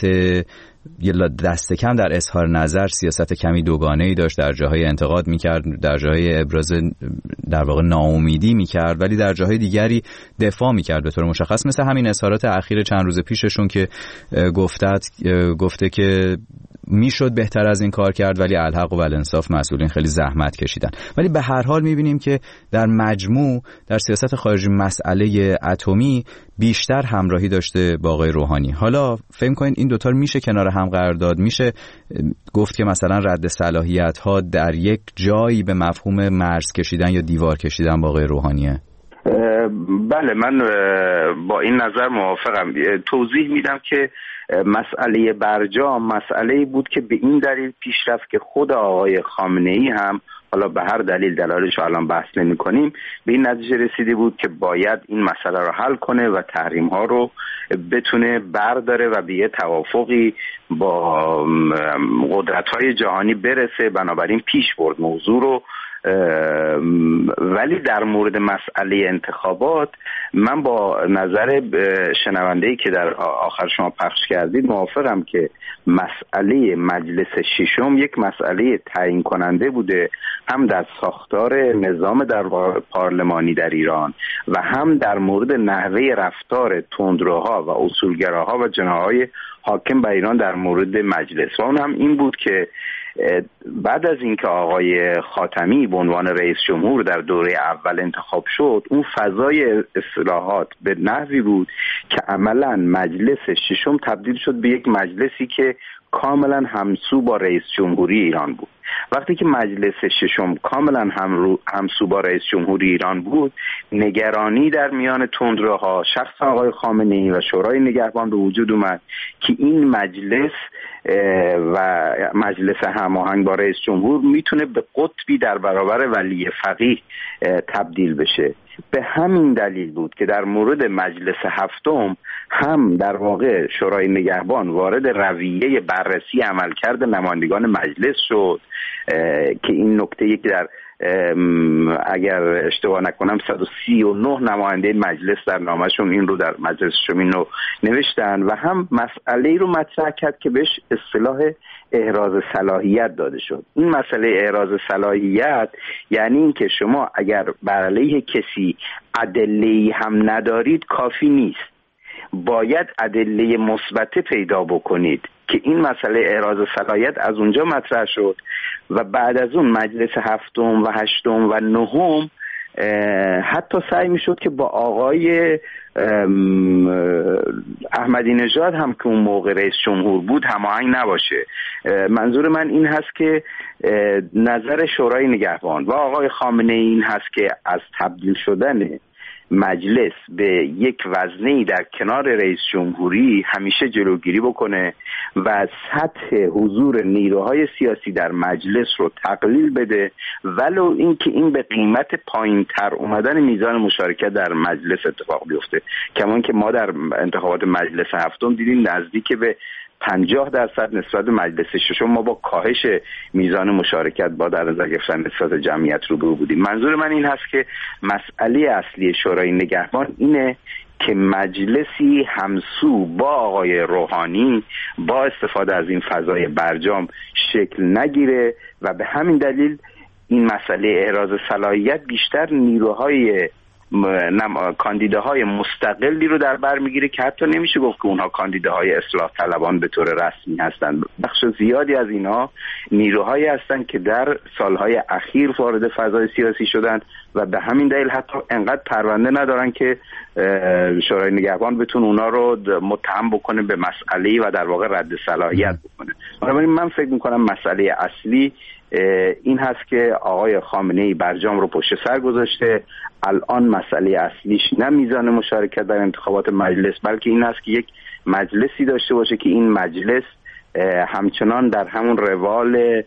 دست کم در اظهار نظر سیاست کمی دوگانه‌ای داشت، در جاهای انتقاد میکرد، در جاهای ابراز در واقع ناامیدی میکرد، ولی در جاهای دیگری دفاع میکرد به طور مشخص، مثل همین اظهارات اخیر چند روز پیششون که گفته که میشد بهتر از این کار کرد ولی الحق و الانصاف مسئولین خیلی زحمت کشیدن. ولی به هر حال میبینیم که در مجموع در سیاست خارجی مسئله اتمی بیشتر همراهی داشته با آقای روحانی. حالا فهم کنین این دوتا میشه کنار هم قرار داد؟ میشه گفت که مثلا رد صلاحیت ها در یک جایی به مفهوم مرز کشیدن یا دیوار کشیدن با آقای روحانیه؟ بله، من با این نظر موافقم. توضیح میدم که مسئله برجام مسئله بود که به این دلیل پیش رفت که خود آقای خامنه‌ای هم، حالا به هر دلیلش الان بحث نمی کنیم، به این نتیجه رسیده بود که باید این مسئله رو حل کنه و تحریم ها رو بتونه برداره و به یه توافقی با قدرت های جهانی برسه. بنابراین پیش برد موضوع رو ولی در مورد مسئله انتخابات من با نظر شنونده‌ای که در آخر شما پخش کردید موافقم که مسئله مجلس ششم یک مسئله تعیین کننده بوده، هم در ساختار نظام در پارلمانی در ایران و هم در مورد نحوه رفتار تندروها و اصولگراها و جناح‌های حاکم بر ایران در مورد مجلس. و اون هم این بود که بعد از اینکه آقای خاتمی به عنوان رئیس جمهور در دوره اول انتخاب شد، اون فضای اصلاحات به نحوی بود که عملاً مجلس ششم تبدیل شد به یک مجلسی که کاملا همسو با رئیس جمهوری ایران بود. وقتی که مجلس ششم کاملا همسو با رئیس جمهوری ایران بود، نگرانی در میان تندروها شخص آقای خامنه‌ای و شورای نگهبان به وجود اومد که این مجلس و مجلس هماهنگ با رئیس جمهور میتونه به قطبی در برابر ولی فقیه تبدیل بشه. به همین دلیل بود که در مورد مجلس هفتم هم در واقع شورای نگهبان وارد رویه بررسی عملکرد نمایندگان مجلس شد که این نکته که در اگر اشتباه نکنم 139 نماینده مجلس در نامشون این رو در مجلس شمین رو نوشتن و هم مسئله رو مطرح کرد که بهش اصطلاح احراز صلاحیت داده شد. این مسئله احراز صلاحیت یعنی این که شما اگر بر علیه کسی ادله‌ای هم ندارید کافی نیست، باید ادله مثبت پیدا بکنید که این مسئله احراز صلاحیت از اونجا مطرح شد و بعد از اون مجلس هفتم و هشتم و نهم حتی سعی میشد که با آقای احمدی نژاد هم که اون موقع رئیس جمهور بود هماهنگ نباشه. منظور من این هست که نظر شورای نگهبان و آقای خامنه‌ای این هست که از تبدیل شدن مجلس به یک وزنه‌ای در کنار رئیس جمهوری همیشه جلوگیری بکنه و سطح حضور نیروهای سیاسی در مجلس رو تقلیل بده، ولو اینکه این به قیمت پایین‌تر اومدن میزان مشارکت در مجلس اتفاق بیفته. کمان که ما در انتخابات مجلس هفتم دیدیم نزدیک به 50% نسبت به مجلس ششم ما با کاهش میزان مشارکت با در نظر گرفتن نسبت جمعیت روبرو بودیم. منظور من این هست که مسئله اصلی شورای نگهبان اینه که مجلسی همسو با آقای روحانی با استفاده از این فضای برجام شکل نگیره و به همین دلیل این مسئله احراز صلاحیت بیشتر نیروهای کاندیداهای مستقلی رو در بر میگیره که حتی نمیشه گفت که اونها کاندیداهای اصلاح طلبان به طور رسمی هستند. بخش زیادی از اینها نیروهایی هستند که در سالهای اخیر وارد فضای سیاسی شدند و به همین دلیل حتی انقدر پرونده ندارن که شورای نگهبان بتونه اونا رو متهم بکنه به مسئله‌ای و در واقع رد صلاحیت بکنه. بنابراین من فکر میکنم مسئله اصلی این هست که آقای خامنه‌ای برجام رو پشت سر گذاشته. الان مسئله اصلیش نه میزان مشارکت در انتخابات مجلس، بلکه این هست که یک مجلسی داشته باشه که این مجلس همچنان در همون روال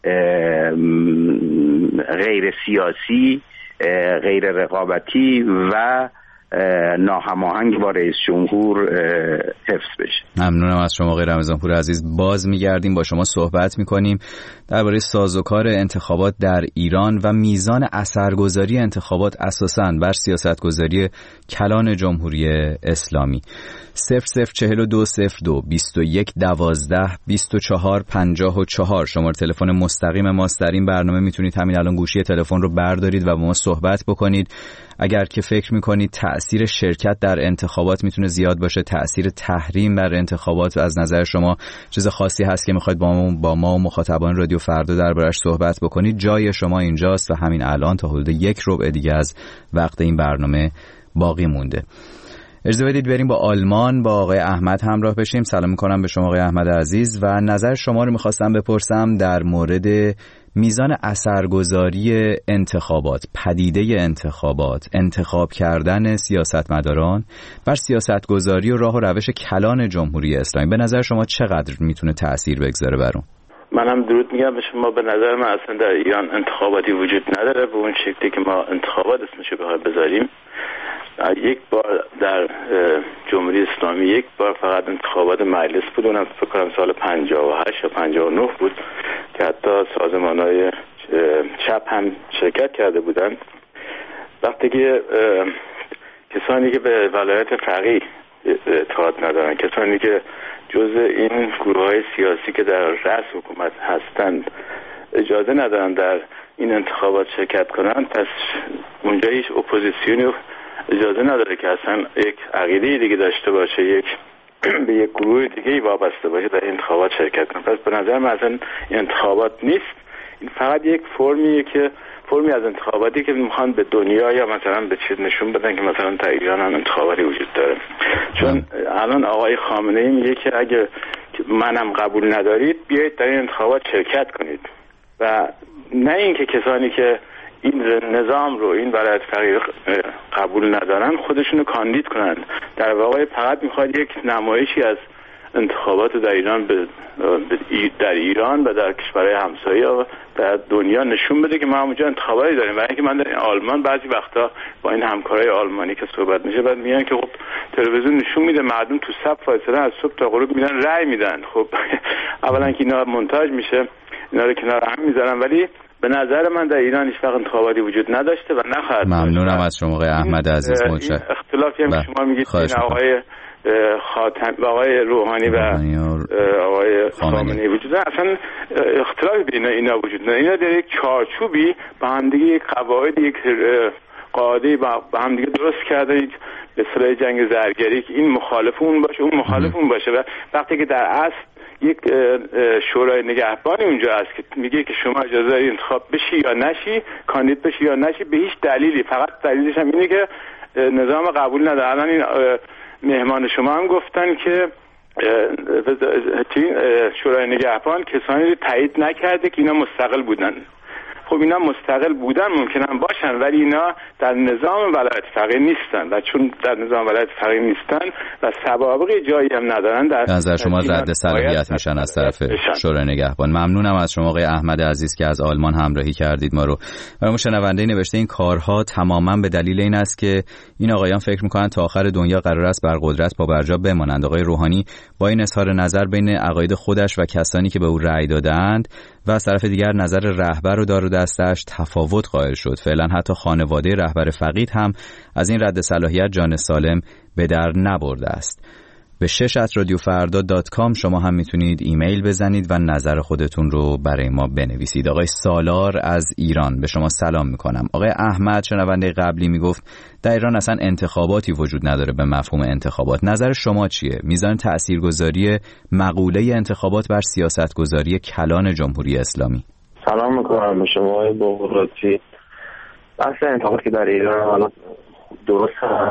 غیر سیاسی، غیر رقابتی و ناهماهنگ با رئیس جمهور حفظ بشه. ممنونم از شما آقای رمضانپور عزیز. باز میگردیم با شما صحبت میکنیم درباره سازوکار انتخابات در ایران و میزان اثرگذاری انتخابات اساساً بر سیاستگذاری کلان جمهوری اسلامی. 004202 2112 2454 شماره تلفن مستقیم ماست. در این برنامه میتونید همین الان گوشی تلفن رو بردارید و با ما صحبت بکنید. اگر که فکر میکنید تأثیر شرکت در انتخابات میتونه زیاد باشه، تأثیر تحریم بر انتخابات از نظر شما چیز خاصی هست که میخواید با ما و مخاطبان رادیو فردا دربارش صحبت بکنید، جای شما اینجاست و همین الان تا حدود 1 ربع دیگه از وقت این برنامه باقی مونده. اجازه بدید بریم با آلمان با آقای احمد همراه بشیم. سلام میکنم به شما آقای احمد عزیز و نظر شما رو میخواستم بپرسم در مورد میزان اثرگذاری انتخابات، پدیده انتخابات، انتخاب کردن سیاستمداران بر سیاستگذاری و راه و روش کلان جمهوری اسلامی. به نظر شما چقدر میتونه تأثیر بگذاره بر اون؟ منم درود میگم به شما. به نظر من اصلا در ایران انتخاباتی وجود نداره به اون شکلی که ما انتخابات اسمشو بخوایم بذاریم. یک بار در جمهوری اسلامی یک بار فقط انتخابات مجلس بود، اونم فکر کنم سال 58 یا 59 بود که حتی سازمان‌های چپ هم شرکت کرده بودن. وقتی که کسانی که به ولایت فقیه اعتقاد ندارن، کسانی که جزء این گروه‌های سیاسی که در رأس حکومت هستند اجازه ندارن در این انتخابات شرکت کنن، پس اونجا هیچ اپوزیسیونی اجازه نداره که اصلا یک عقیده دیگه داشته باشه، به یک گروه دیگه وابسته باشه در انتخابات شرکت کنه. پس به نظر من اصلا انتخابات نیست، این فقط یک فرمی از انتخاباتی که میخوان به دنیا یا مثلا به چیز نشون بدن که مثلا در ایران هم انتخاباتی وجود داره. چون الان آقای خامنه‌ای میگه که اگه منم قبول ندارید بیایید در این انتخابات شرکت کنید و نه اینکه کسانی که این نظام رو، این ولایت فقیه قبول ندارن خودشونو کاندید کنن. در واقع فقط میخواد یک نمایشی از انتخابات در ایران در ایران و در کشورهای همسایه و در دنیا نشون بده که ما اونجا انتخاباتی داریم. برای اینکه من در آلمان بعضی وقتا با این همکارای آلمانی که صحبت میشه بعد میگن که خب تلویزیون نشون میده مردم تو صف وایسادن از صبح تا غروب میرن رأی میدن. خب اولا که اینا مونتاژ میشه، اینا رو کنار هم میذارن، ولی به نظر من در ایران هیچ وقت انتخاباتی وجود نداشته و نخواهد. ممنونم از شما آقای احمد عزیز. متشکرم. اختلافی هم شما میگید این آقای خاتمی، آقای روحانی و آقای خامنه‌ای وجود داره، اصلا اختلافی بین اینا وجود نداره. اینا در یک چارچوبی با هم دیگه یک قواعد، یک قاعده با هم دیگه درست کرده، یک به اصطلاح جنگ زرگری که این مخالف اون باشه اون مخالف اون باشه و وقتی که در اصل یک شورای نگهبانی اونجا هست که میگه که شما اجازه داری انتخاب بشی یا نشی، کاندید بشی یا نشی به هیچ دلیلی، فقط دلیلش هم اینه که نظام قبول نداره. الان این مهمان شما هم گفتن که شورای نگهبان کسانی رو تایید نکرده که اینا مستقل بودن. خب اینا مستقل بودن ممکنن باشن ولی اینا در نظام ولایت فقیه نیستن و چون در نظام ولایت فقیه نیستن و سوابقی جایی هم ندارن در نظر شما رد صلاحیت میشن از طرف شورای نگهبان. ممنونم از شما آقای احمد عزیز که از آلمان همراهی کردید ما رو. برای شنونده نوشته این کارها تماما به دلیل این است که این آقایان فکر میکنن تا آخر دنیا قرار است بر قدرت پابرجا بمانند. آقای روحانی با این اظهار نظر بین عقاید خودش و کسانی که به او رأی دادند و از طرف دیگر نظر رهبر و دار و دستش تفاوت قائل شد. فعلا حتی خانواده رهبر فقید هم از این رد صلاحیت جان سالم به در نبرده است. به 6@radiofarda.com شما هم میتونید ایمیل بزنید و نظر خودتون رو برای ما بنویسید. آقای سالار از ایران به شما سلام میکنم. آقای احمد شنونده قبلی میگفت در ایران اصلا انتخاباتی وجود نداره به مفهوم انتخابات. نظر شما چیه؟ میزان تاثیرگذاری مقوله انتخابات بر سیاستگذاری کلان جمهوری اسلامی؟ سلام میکنم به شما آقای بغراتی. بحث انتخابات که در ایران حالا درست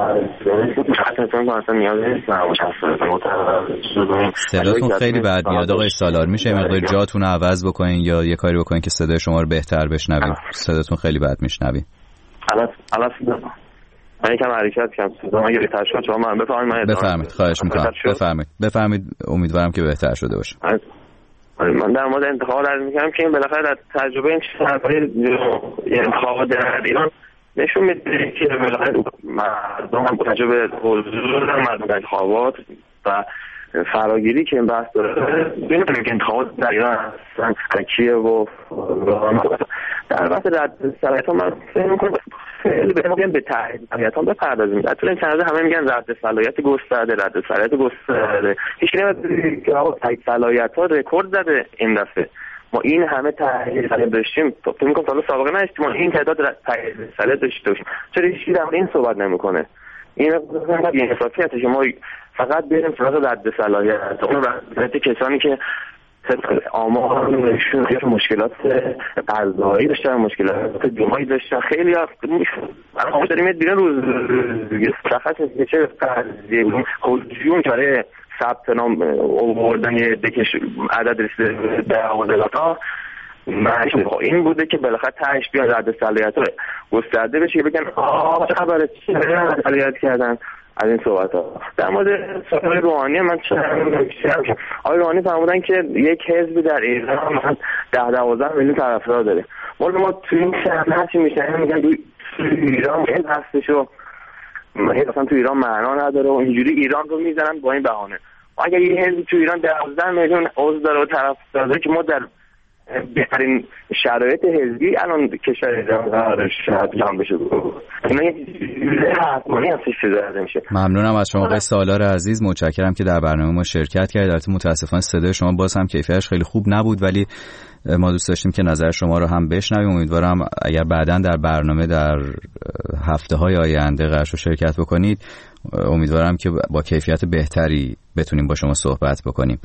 صداتون خیلی بد میاد آقای سالار، میشه مقدار جاتون رو عوض بکنین یا یه کاری بکنین که صدای شما رو بهتر بشنویم؟ صداتون خیلی بد میشنویم. الان من یکم حرکت کردم صدام اگه بهتر شد شما من بفرمایید. بفرمایید خواهش میکنم. بفرمایید امیدوارم که بهتر شده باشه. من در مورد انتخابات عرض می‌کردم که بالاخره در تجربه این انتخابات در ایران نشون میده که بالاخره مردم هم با تجربه حضور مردم در انتخابات و فراگیری که این بحث داره ببینیم که انتخابات در ایران اصلا حکیه و در بحث رد صلاحیت من فکر می‌کنم خیلی بهتره به صلاحیت هم بپردازیم. در طول این چند روز همه میگن رد صلاحیت گسترده، رد صلاحیت گسترده. هیچ کی نمی‌دونه که آقا تایید صلاحیت‌ها رکورد زده این دفعه. ما این همه تایید صلاحیت داشتیم، فکر می‌کنم تا سابقه نداشتیم این تعداد تایید صلاحیت داشته باشیم. چرا هیچ کی در این صحبت نمی‌کنه؟ این بی‌انصافیه که ما فقط بریم سراغ رد صلاحیت. اون رد کسانی که آمارشون خیلی مشکلات قضایی داشتن، مشکلات جمعی داشتن، خیلی الان داریم بیرون روز شخص چه قضیه هجوم برای ثبت نام آوردن عدد رسیده به آوردگاتا این بوده که بالاخره تهش بیان رد صلاحیت رو گسترده بشه که بگن چه خبره چی رد صلاحیت کردن. از این صحبت ها در مورد سخنرانی روحانی من آقای روحانی فرمودن که یک حزب در ایران 10-12 میلیون طرفدار داره. ما تو این شهر هرچی میشن میگن ایران این هستشو اصلا تو ایران معنا نداره و اینجوری ایران رو میزنن با این بهانه. اگر یه حزبی تو ایران 12 میلیون عضو داره و طرفدار داره که ما در بهترین شرایط حزبی الان کشور قرار جمع بشه، اینا یه حتمانی هستش که زده میشه. ممنونم از شما آقای سالار عزیز، متشکرم که در برنامه ما شرکت کردید. البته متاسفانه صدای شما باز هم کیفیتش خیلی خوب نبود، ولی ما دوست داشتیم که نظر شما رو هم بشنویم. امیدوارم اگر بعداً در برنامه در هفته‌های آینده قرار شرکت بکنید، امیدوارم که با کیفیت بهتری بتونیم با شما صحبت بکنیم.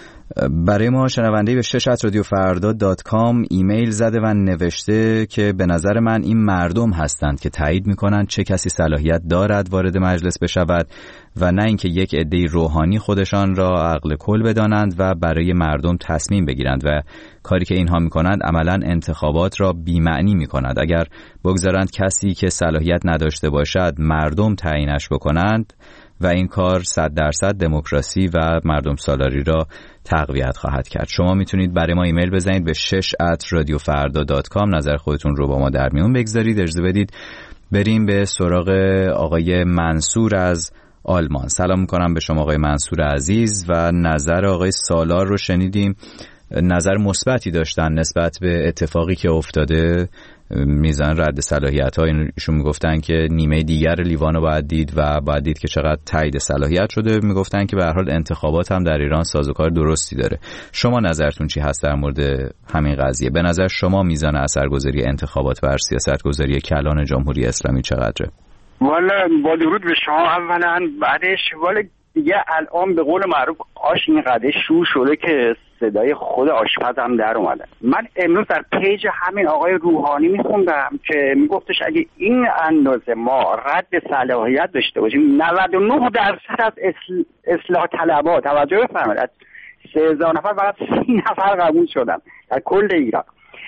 برای ما شنونده به 6@radiofarda.com ایمیل زده و نوشته که به نظر من این مردم هستند که تایید میکنند چه کسی صلاحیت دارد وارد مجلس بشود و نه اینکه یک عده روحانی خودشان را عقل کل بدانند و برای مردم تصمیم بگیرند و کاری که اینها میکنند عملا انتخابات را بی‌معنی میکند. اگر بگذارند کسی که صلاحیت نداشته باشد مردم تعیینش بکنند و این کار 100% دموکراسی و مردم سالاری را تقویت خواهد کرد. شما میتونید برای ما ایمیل بزنید به 6@radiofarda.com، نظر خودتون رو با ما در میون بگذارید. اجازه بدید بریم به سراغ آقای منصور از آلمان. سلام میکنم به شما آقای منصور عزیز و نظر آقای سالار رو شنیدیم. نظر مثبتی داشتن نسبت به اتفاقی که افتاده، میزان رد صلاحیت‌ها. ایشون میگفتن که نیمه دیگر لیوان رو باید دید و باید دید که چقدر تایید صلاحیت شده. میگفتن که به هر حال انتخابات هم در ایران سازوکار درستی داره. شما نظرتون چی هست در مورد همین قضیه؟ به نظر شما میزان اثرگذاری انتخابات بر سیاستگذاری کلان جمهوری اسلامی چقدره؟ والا با درود به شما اولا، بعدش والا دیگه الان به قول معروف آش این قدر شور شده که صدای خود آشپز هم در اومده. من امروز در پیج همین آقای روحانی میخوندم که میگفتش اگه این اندازه ما رد صلاحیت داشته باشیم 99% از اصلاح طلبها، توجه بفرمایید، از 3000 نفر فقط 30 نفر قبول شدن در کل ایران.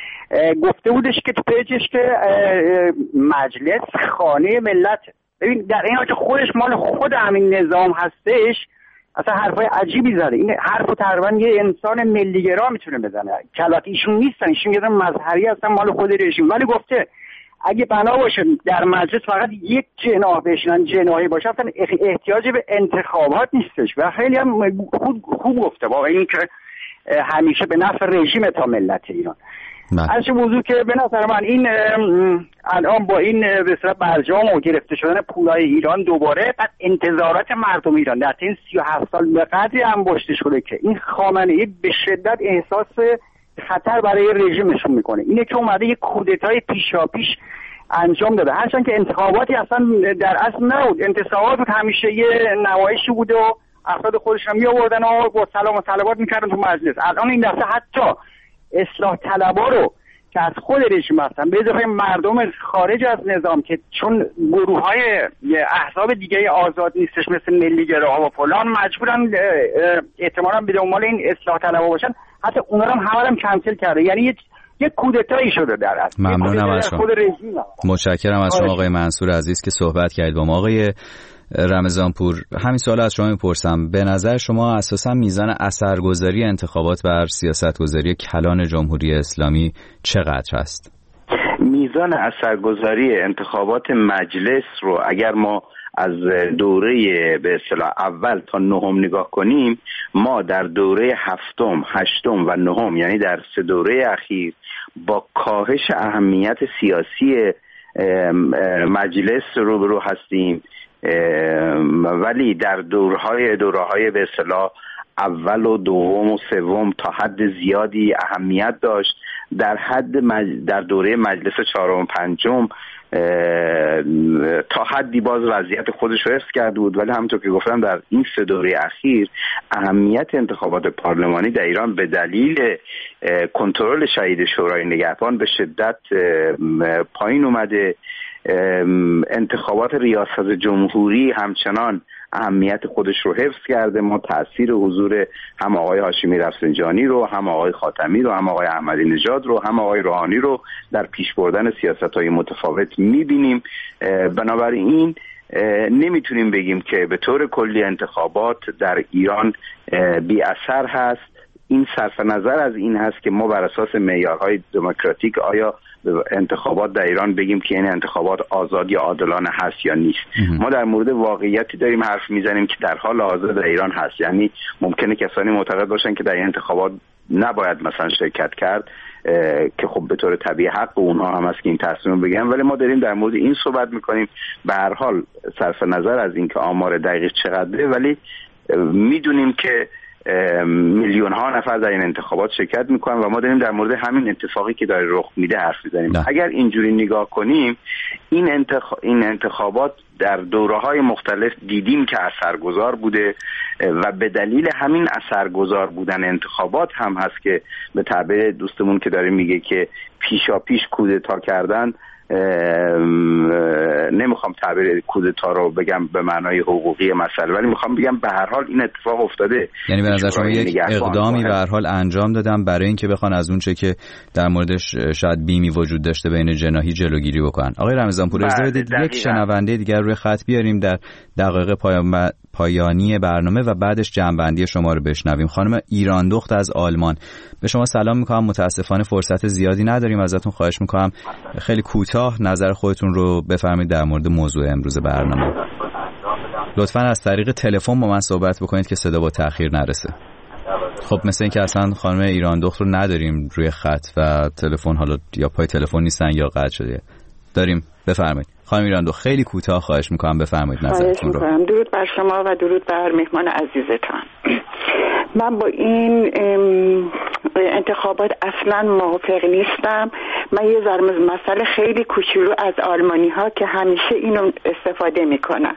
گفته بودش که تو پیجش که مجلس خانه ملت. ببین در این حال که خودش مال خود همین نظام هستش، اصلا حرفای عجیبی زده. این حرفو تقریبا یه انسان ملیگرا میتونه بزنه. کلات ایشون نیستن، ایشون یه مظهری هستن مال خود رژیم، ولی گفته اگه بنا باشه در مجلس فقط یک جناح بشنن، جناحی باشه، اصلا احتیاجی به انتخابات نیستش. و خیلی هم خوب گفته با این که همیشه به نفع رژیم تا ملت ایران. از چه موضوع که به نظر من این الان با این به اصطلاح برجام و گرفته شدن پولای ایران دوباره بعد انتظارات مردم ایران در این 37 سال به قدری انباشته شده که این خامنه‌ای به شدت احساس خطر برای رژیمشون میکنه. اینه که اومده یک کودتای پیشاپیش انجام داده، هرچند که انتخاباتی اصلا در اصل نبود. انتخابات همیشه یه نمایشی بود و افراد خودشون میآوردن و با سلام و صلوات میکردن تو مجلس. الان این دفعه حتی اصلاح طلبها رو که از خود رژیم هستن به اضافه مردم خارج از نظام که چون گروه‌های احزاب دیگه آزاد نیستش مثل ملیگراها و فلان مجبورن احتمالاً به دنبال این اصلاح طلبها باشن، حتی اونا رو هم کنسل کرده. یعنی یک کودتایی شده در اصل. ممنونم از شما. متشکرم از شما آقای منصور عزیز که صحبت کردید با ما. آقای رمضانپور، همین سوال از شما میپرسم، به نظر شما اساسا میزان اثرگذاری انتخابات بر سیاستگذاری کلان جمهوری اسلامی چقدر است؟ میزان اثرگذاری انتخابات مجلس رو اگر ما از دوره به اصطلاح اول تا نهم نگاه کنیم، ما در دوره هفتم، هشتم و نهم یعنی در 3 دوره اخیر با کاهش اهمیت سیاسی مجلس روبرو هستیم، ولی در دوره‌های به اصطلاح اول و دوم و سوم تا حد زیادی اهمیت داشت. در دوره مجلس چهارم و پنجم تا حدی باز وضعیت خودش رو حفظ کرده بود، ولی همونطور که گفتم در این 3 دوره اخیر اهمیت انتخابات پارلمانی در ایران به دلیل کنترل شدید شورای نگهبان به شدت پایین اومده. انتخابات ریاست جمهوری همچنان اهمیت خودش رو حفظ کرده. ما تأثیر حضور هم آقای هاشمی رفسنجانی رو، هم آقای خاتمی رو، هم آقای احمدی نژاد رو، هم آقای روحانی رو در پیش بردن سیاست‌های متفاوت می‌بینیم. بنابراین نمیتونیم بگیم که به طور کلی انتخابات در ایران بی اثر هست. این صرف نظر از این هست که ما بر اساس معیارهای دموکراتیک آیا انتخابات در ایران بگیم که این انتخابات آزاد یا عادلانه هست یا نیست. ما در مورد واقعیتی داریم حرف میزنیم که در حال حاضر در ایران هست. یعنی ممکنه کسانی معتقد باشن که در این انتخابات نباید مثلا شرکت کرد که خب به طور طبیعی حق اونها هم هست که این تصمیم بگیرن، ولی ما داریم در مورد این صحبت میکنیم. به هر حال صرف نظر از اینکه آمار دقیق چقدره، ولی میدونیم که میلیون ها نفر در این انتخابات شرکت میکنن و ما داریم در مورد همین اتفاقی که داره رخ میده حرف میزنیم. اگر اینجوری نگاه کنیم این انتخابات در دوره‌های مختلف دیدیم که اثرگذار بوده و به دلیل همین اثرگذار بودن انتخابات هم هست که به تعبیر دوستمون که داره میگه که پیشاپیش کودتا کردن. نمیخوام تعبیر کودتا رو بگم به معنای حقوقی مسئله، ولی میخوام بگم به هر حال این اتفاق افتاده. یعنی به نظر شما یک اقدامی به هر حال انجام دادن برای اینکه بخوان از اون چه که در موردش شاید بیمی وجود داشته بین جناحی جلوگیری بکنن. آقای رمضانپور اجازه بدید یک شنونده دیگر روی خط بیاریم در دقایق پایانی برنامه و بعدش جمع‌بندی شما رو بشنویم. خانم ایراندخت از آلمان، به شما سلام میکنم. متاسفانه فرصت زیادی نداریم، ازتون خواهش میکنم خیلی کوتاه نظر خودتون رو بفرمایید در مورد موضوع امروز برنامه. لطفاً از طریق تلفن با من صحبت بکنید که صدا با تأخیر نرسه. خب مثل اینکه اصلا خانم ایراندخت رو نداریم روی خط و تلفن حالا یا پای تلفن نیستن یا قطع شده. داریم، بفرمایید خانم ایراندخت. خیلی کوتاه خواهش میکنم بفرمایید نظرتون رو. درود بر شما و درود بر مهمان عزیزتان. من با این انتخابات اصلا موافق نیستم. من یه ذره مسئله خیلی کوچولو از آلمانی ها که همیشه اینو استفاده میکنن.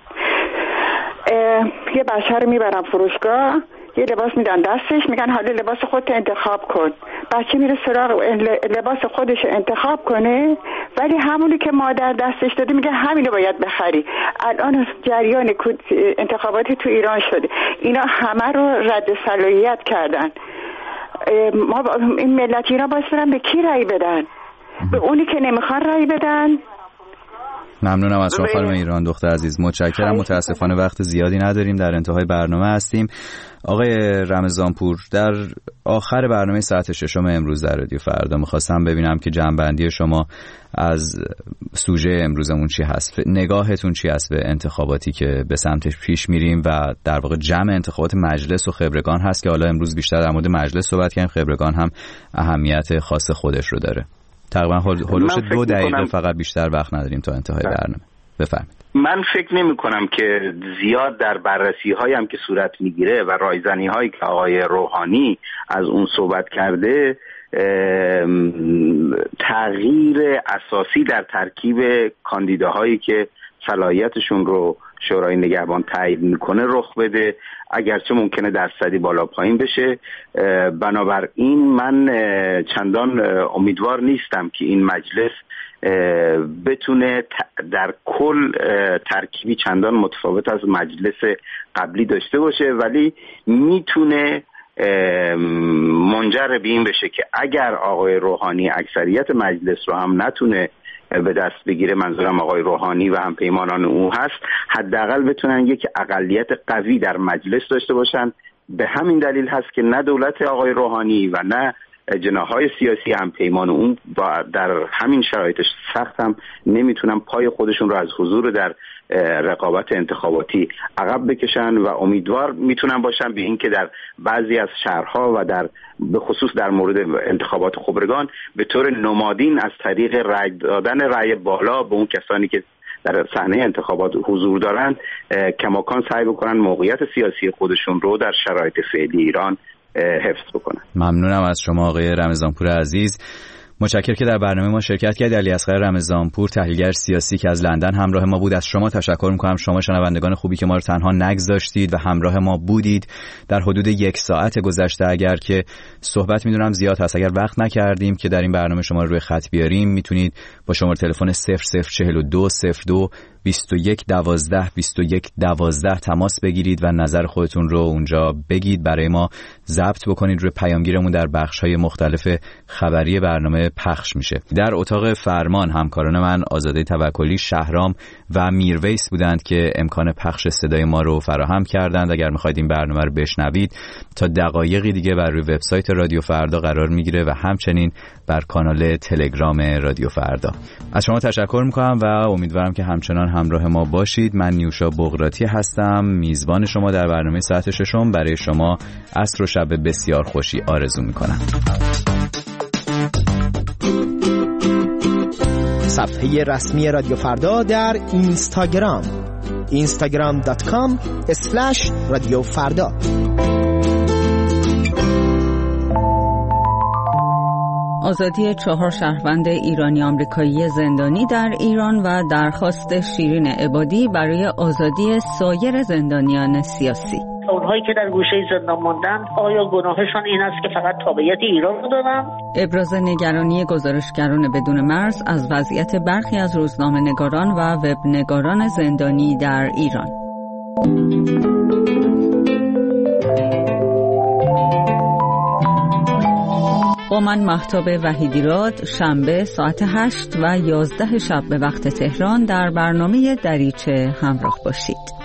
یه بچه رو میبرن فروشگاه، یه لباس میدن دستش، میگن حالا لباس خودت انتخاب کن. بچه میره سراغ لباس خودش انتخاب کنه، ولی همونی که مادر دستش داده میگه همینو باید بخری. الان جریان انتخابات تو ایران شده، اینا همه رو رد صلاحیت کردن. ما این ملت ایران باید برن به کی رأی بدن؟ به اونی که نمیخوان رأی بدن. ممنونم از شما خانم ایراندخت عزیز، متشکرم. متاسفانه وقت زیادی نداریم، در انتهای برنامه هستیم. آقای رمضانپور، در آخر برنامه ساعت 6 امروز در رادیو فردا می‌خواستم ببینم که جنبندی شما از سوژه امروزمون چی هست، نگاهتون چی هست به انتخاباتی که به سمتش پیش میریم و در واقع جمع انتخابات مجلس و خبرگان هست که حالا امروز بیشتر در مورد مجلس صحبت کردیم، خبرگان هم اهمیت خاص خودش رو داره. تقریبا هولوش 2 دقیقه فقط، بیشتر وقت نداریم تا انتهای برنامه. بفرمایید. من فکر نمی کنم که زیاد در بررسی هایی هم که صورت میگیره و رایزنی هایی که آقای روحانی از اون صحبت کرده تغییر اساسی در ترکیب کاندیداهایی که صلاحیتشون رو شورای نگهبان تایید میکنه رخ بده، اگرچه ممکنه درصدی بالا پایین بشه. بنابراین من چندان امیدوار نیستم که این مجلس بتونه در کل ترکیبی چندان متفاوت از مجلس قبلی داشته باشه، ولی میتونه منجر به این بشه که اگر آقای روحانی اکثریت مجلس رو هم نتونه به دست بگیره، منظورم آقای روحانی و هم پیمانان او هست، حداقل بتونن یک اقلیت قوی در مجلس داشته باشن. به همین دلیل هست که نه دولت آقای روحانی و نه جناح‌های سیاسی هم پیمان اون در همین شرایط سخت هم نمیتونن پای خودشون رو از حضور در رقابت انتخاباتی عقب بکشن و امیدوار میتونن باشن به این که در بعضی از شهرها و به خصوص در مورد انتخابات خبرگان به طور نمادین از طریق رأی دادن رأی بالا به اون کسانی که در صحنه انتخابات حضور دارن کماکان سعی بکنن موقعیت سیاسی خودشون رو در شرایط فعلی ایران حفظ بکنن. ممنونم از شما آقای رمضانپور عزیز. متشکرم که در برنامه ما شرکت کردید. علیاصغر رمضانپور، تحلیلگر سیاسی که از لندن همراه ما بود. از شما تشکر می‌کنم، شما شنوندگان خوبی که ما رو تنها نگذاشتید و همراه ما بودید در حدود 1 ساعت گذشته. اگر که صحبت می‌دونم زیاد هست، اگر وقت نکردیم که در این برنامه شما رو روی خط بیاریم، میتونید با شماره تلفن 0042 02 21 12 21 12 تماس بگیرید و نظر خودتون رو اونجا بگید، برای ما ضبط بکنید روی پیامگیرمون در بخش‌های مختلف خبری برنامه پخش میشه. در اتاق فرمان همکاران من آزاده توکلی، شهرام و میرویس بودند که امکان پخش صدای ما رو فراهم کردند. اگر میخواید این برنامه رو بشنوید تا دقایقی دیگه بر روی وبسایت رادیو فردا قرار میگیره و همچنین بر کانال تلگرام رادیو فردا. از شما تشکر میکنم و امیدوارم که همچنان همراه ما باشید. من نیوشا بغراتی هستم، میزبان شما در برنامه ساعت ششم. برای شما عصر و شب بسیار خوشی آرزو میکنم. صفحه رسمی رادیو فردا در اینستاگرام instagram.com/رادیو فردا. آزادی 4 شهروند ایرانی آمریکایی زندانی در ایران و درخواست شیرین عبادی برای آزادی سایر زندانیان سیاسی. اونهایی که در گوشه زندان ماندن آیا گناهشان این است که فقط تابعیت ایران رو دارن؟ ابراز نگرانی گزارشگران بدون مرز از وضعیت برخی از روزنامه‌نگاران و وبنگاران زندانی در ایران. با من مهتاب وحیدیراد، شنبه ساعت 8 و 11 شب به وقت تهران در برنامه دریچه همراه باشید.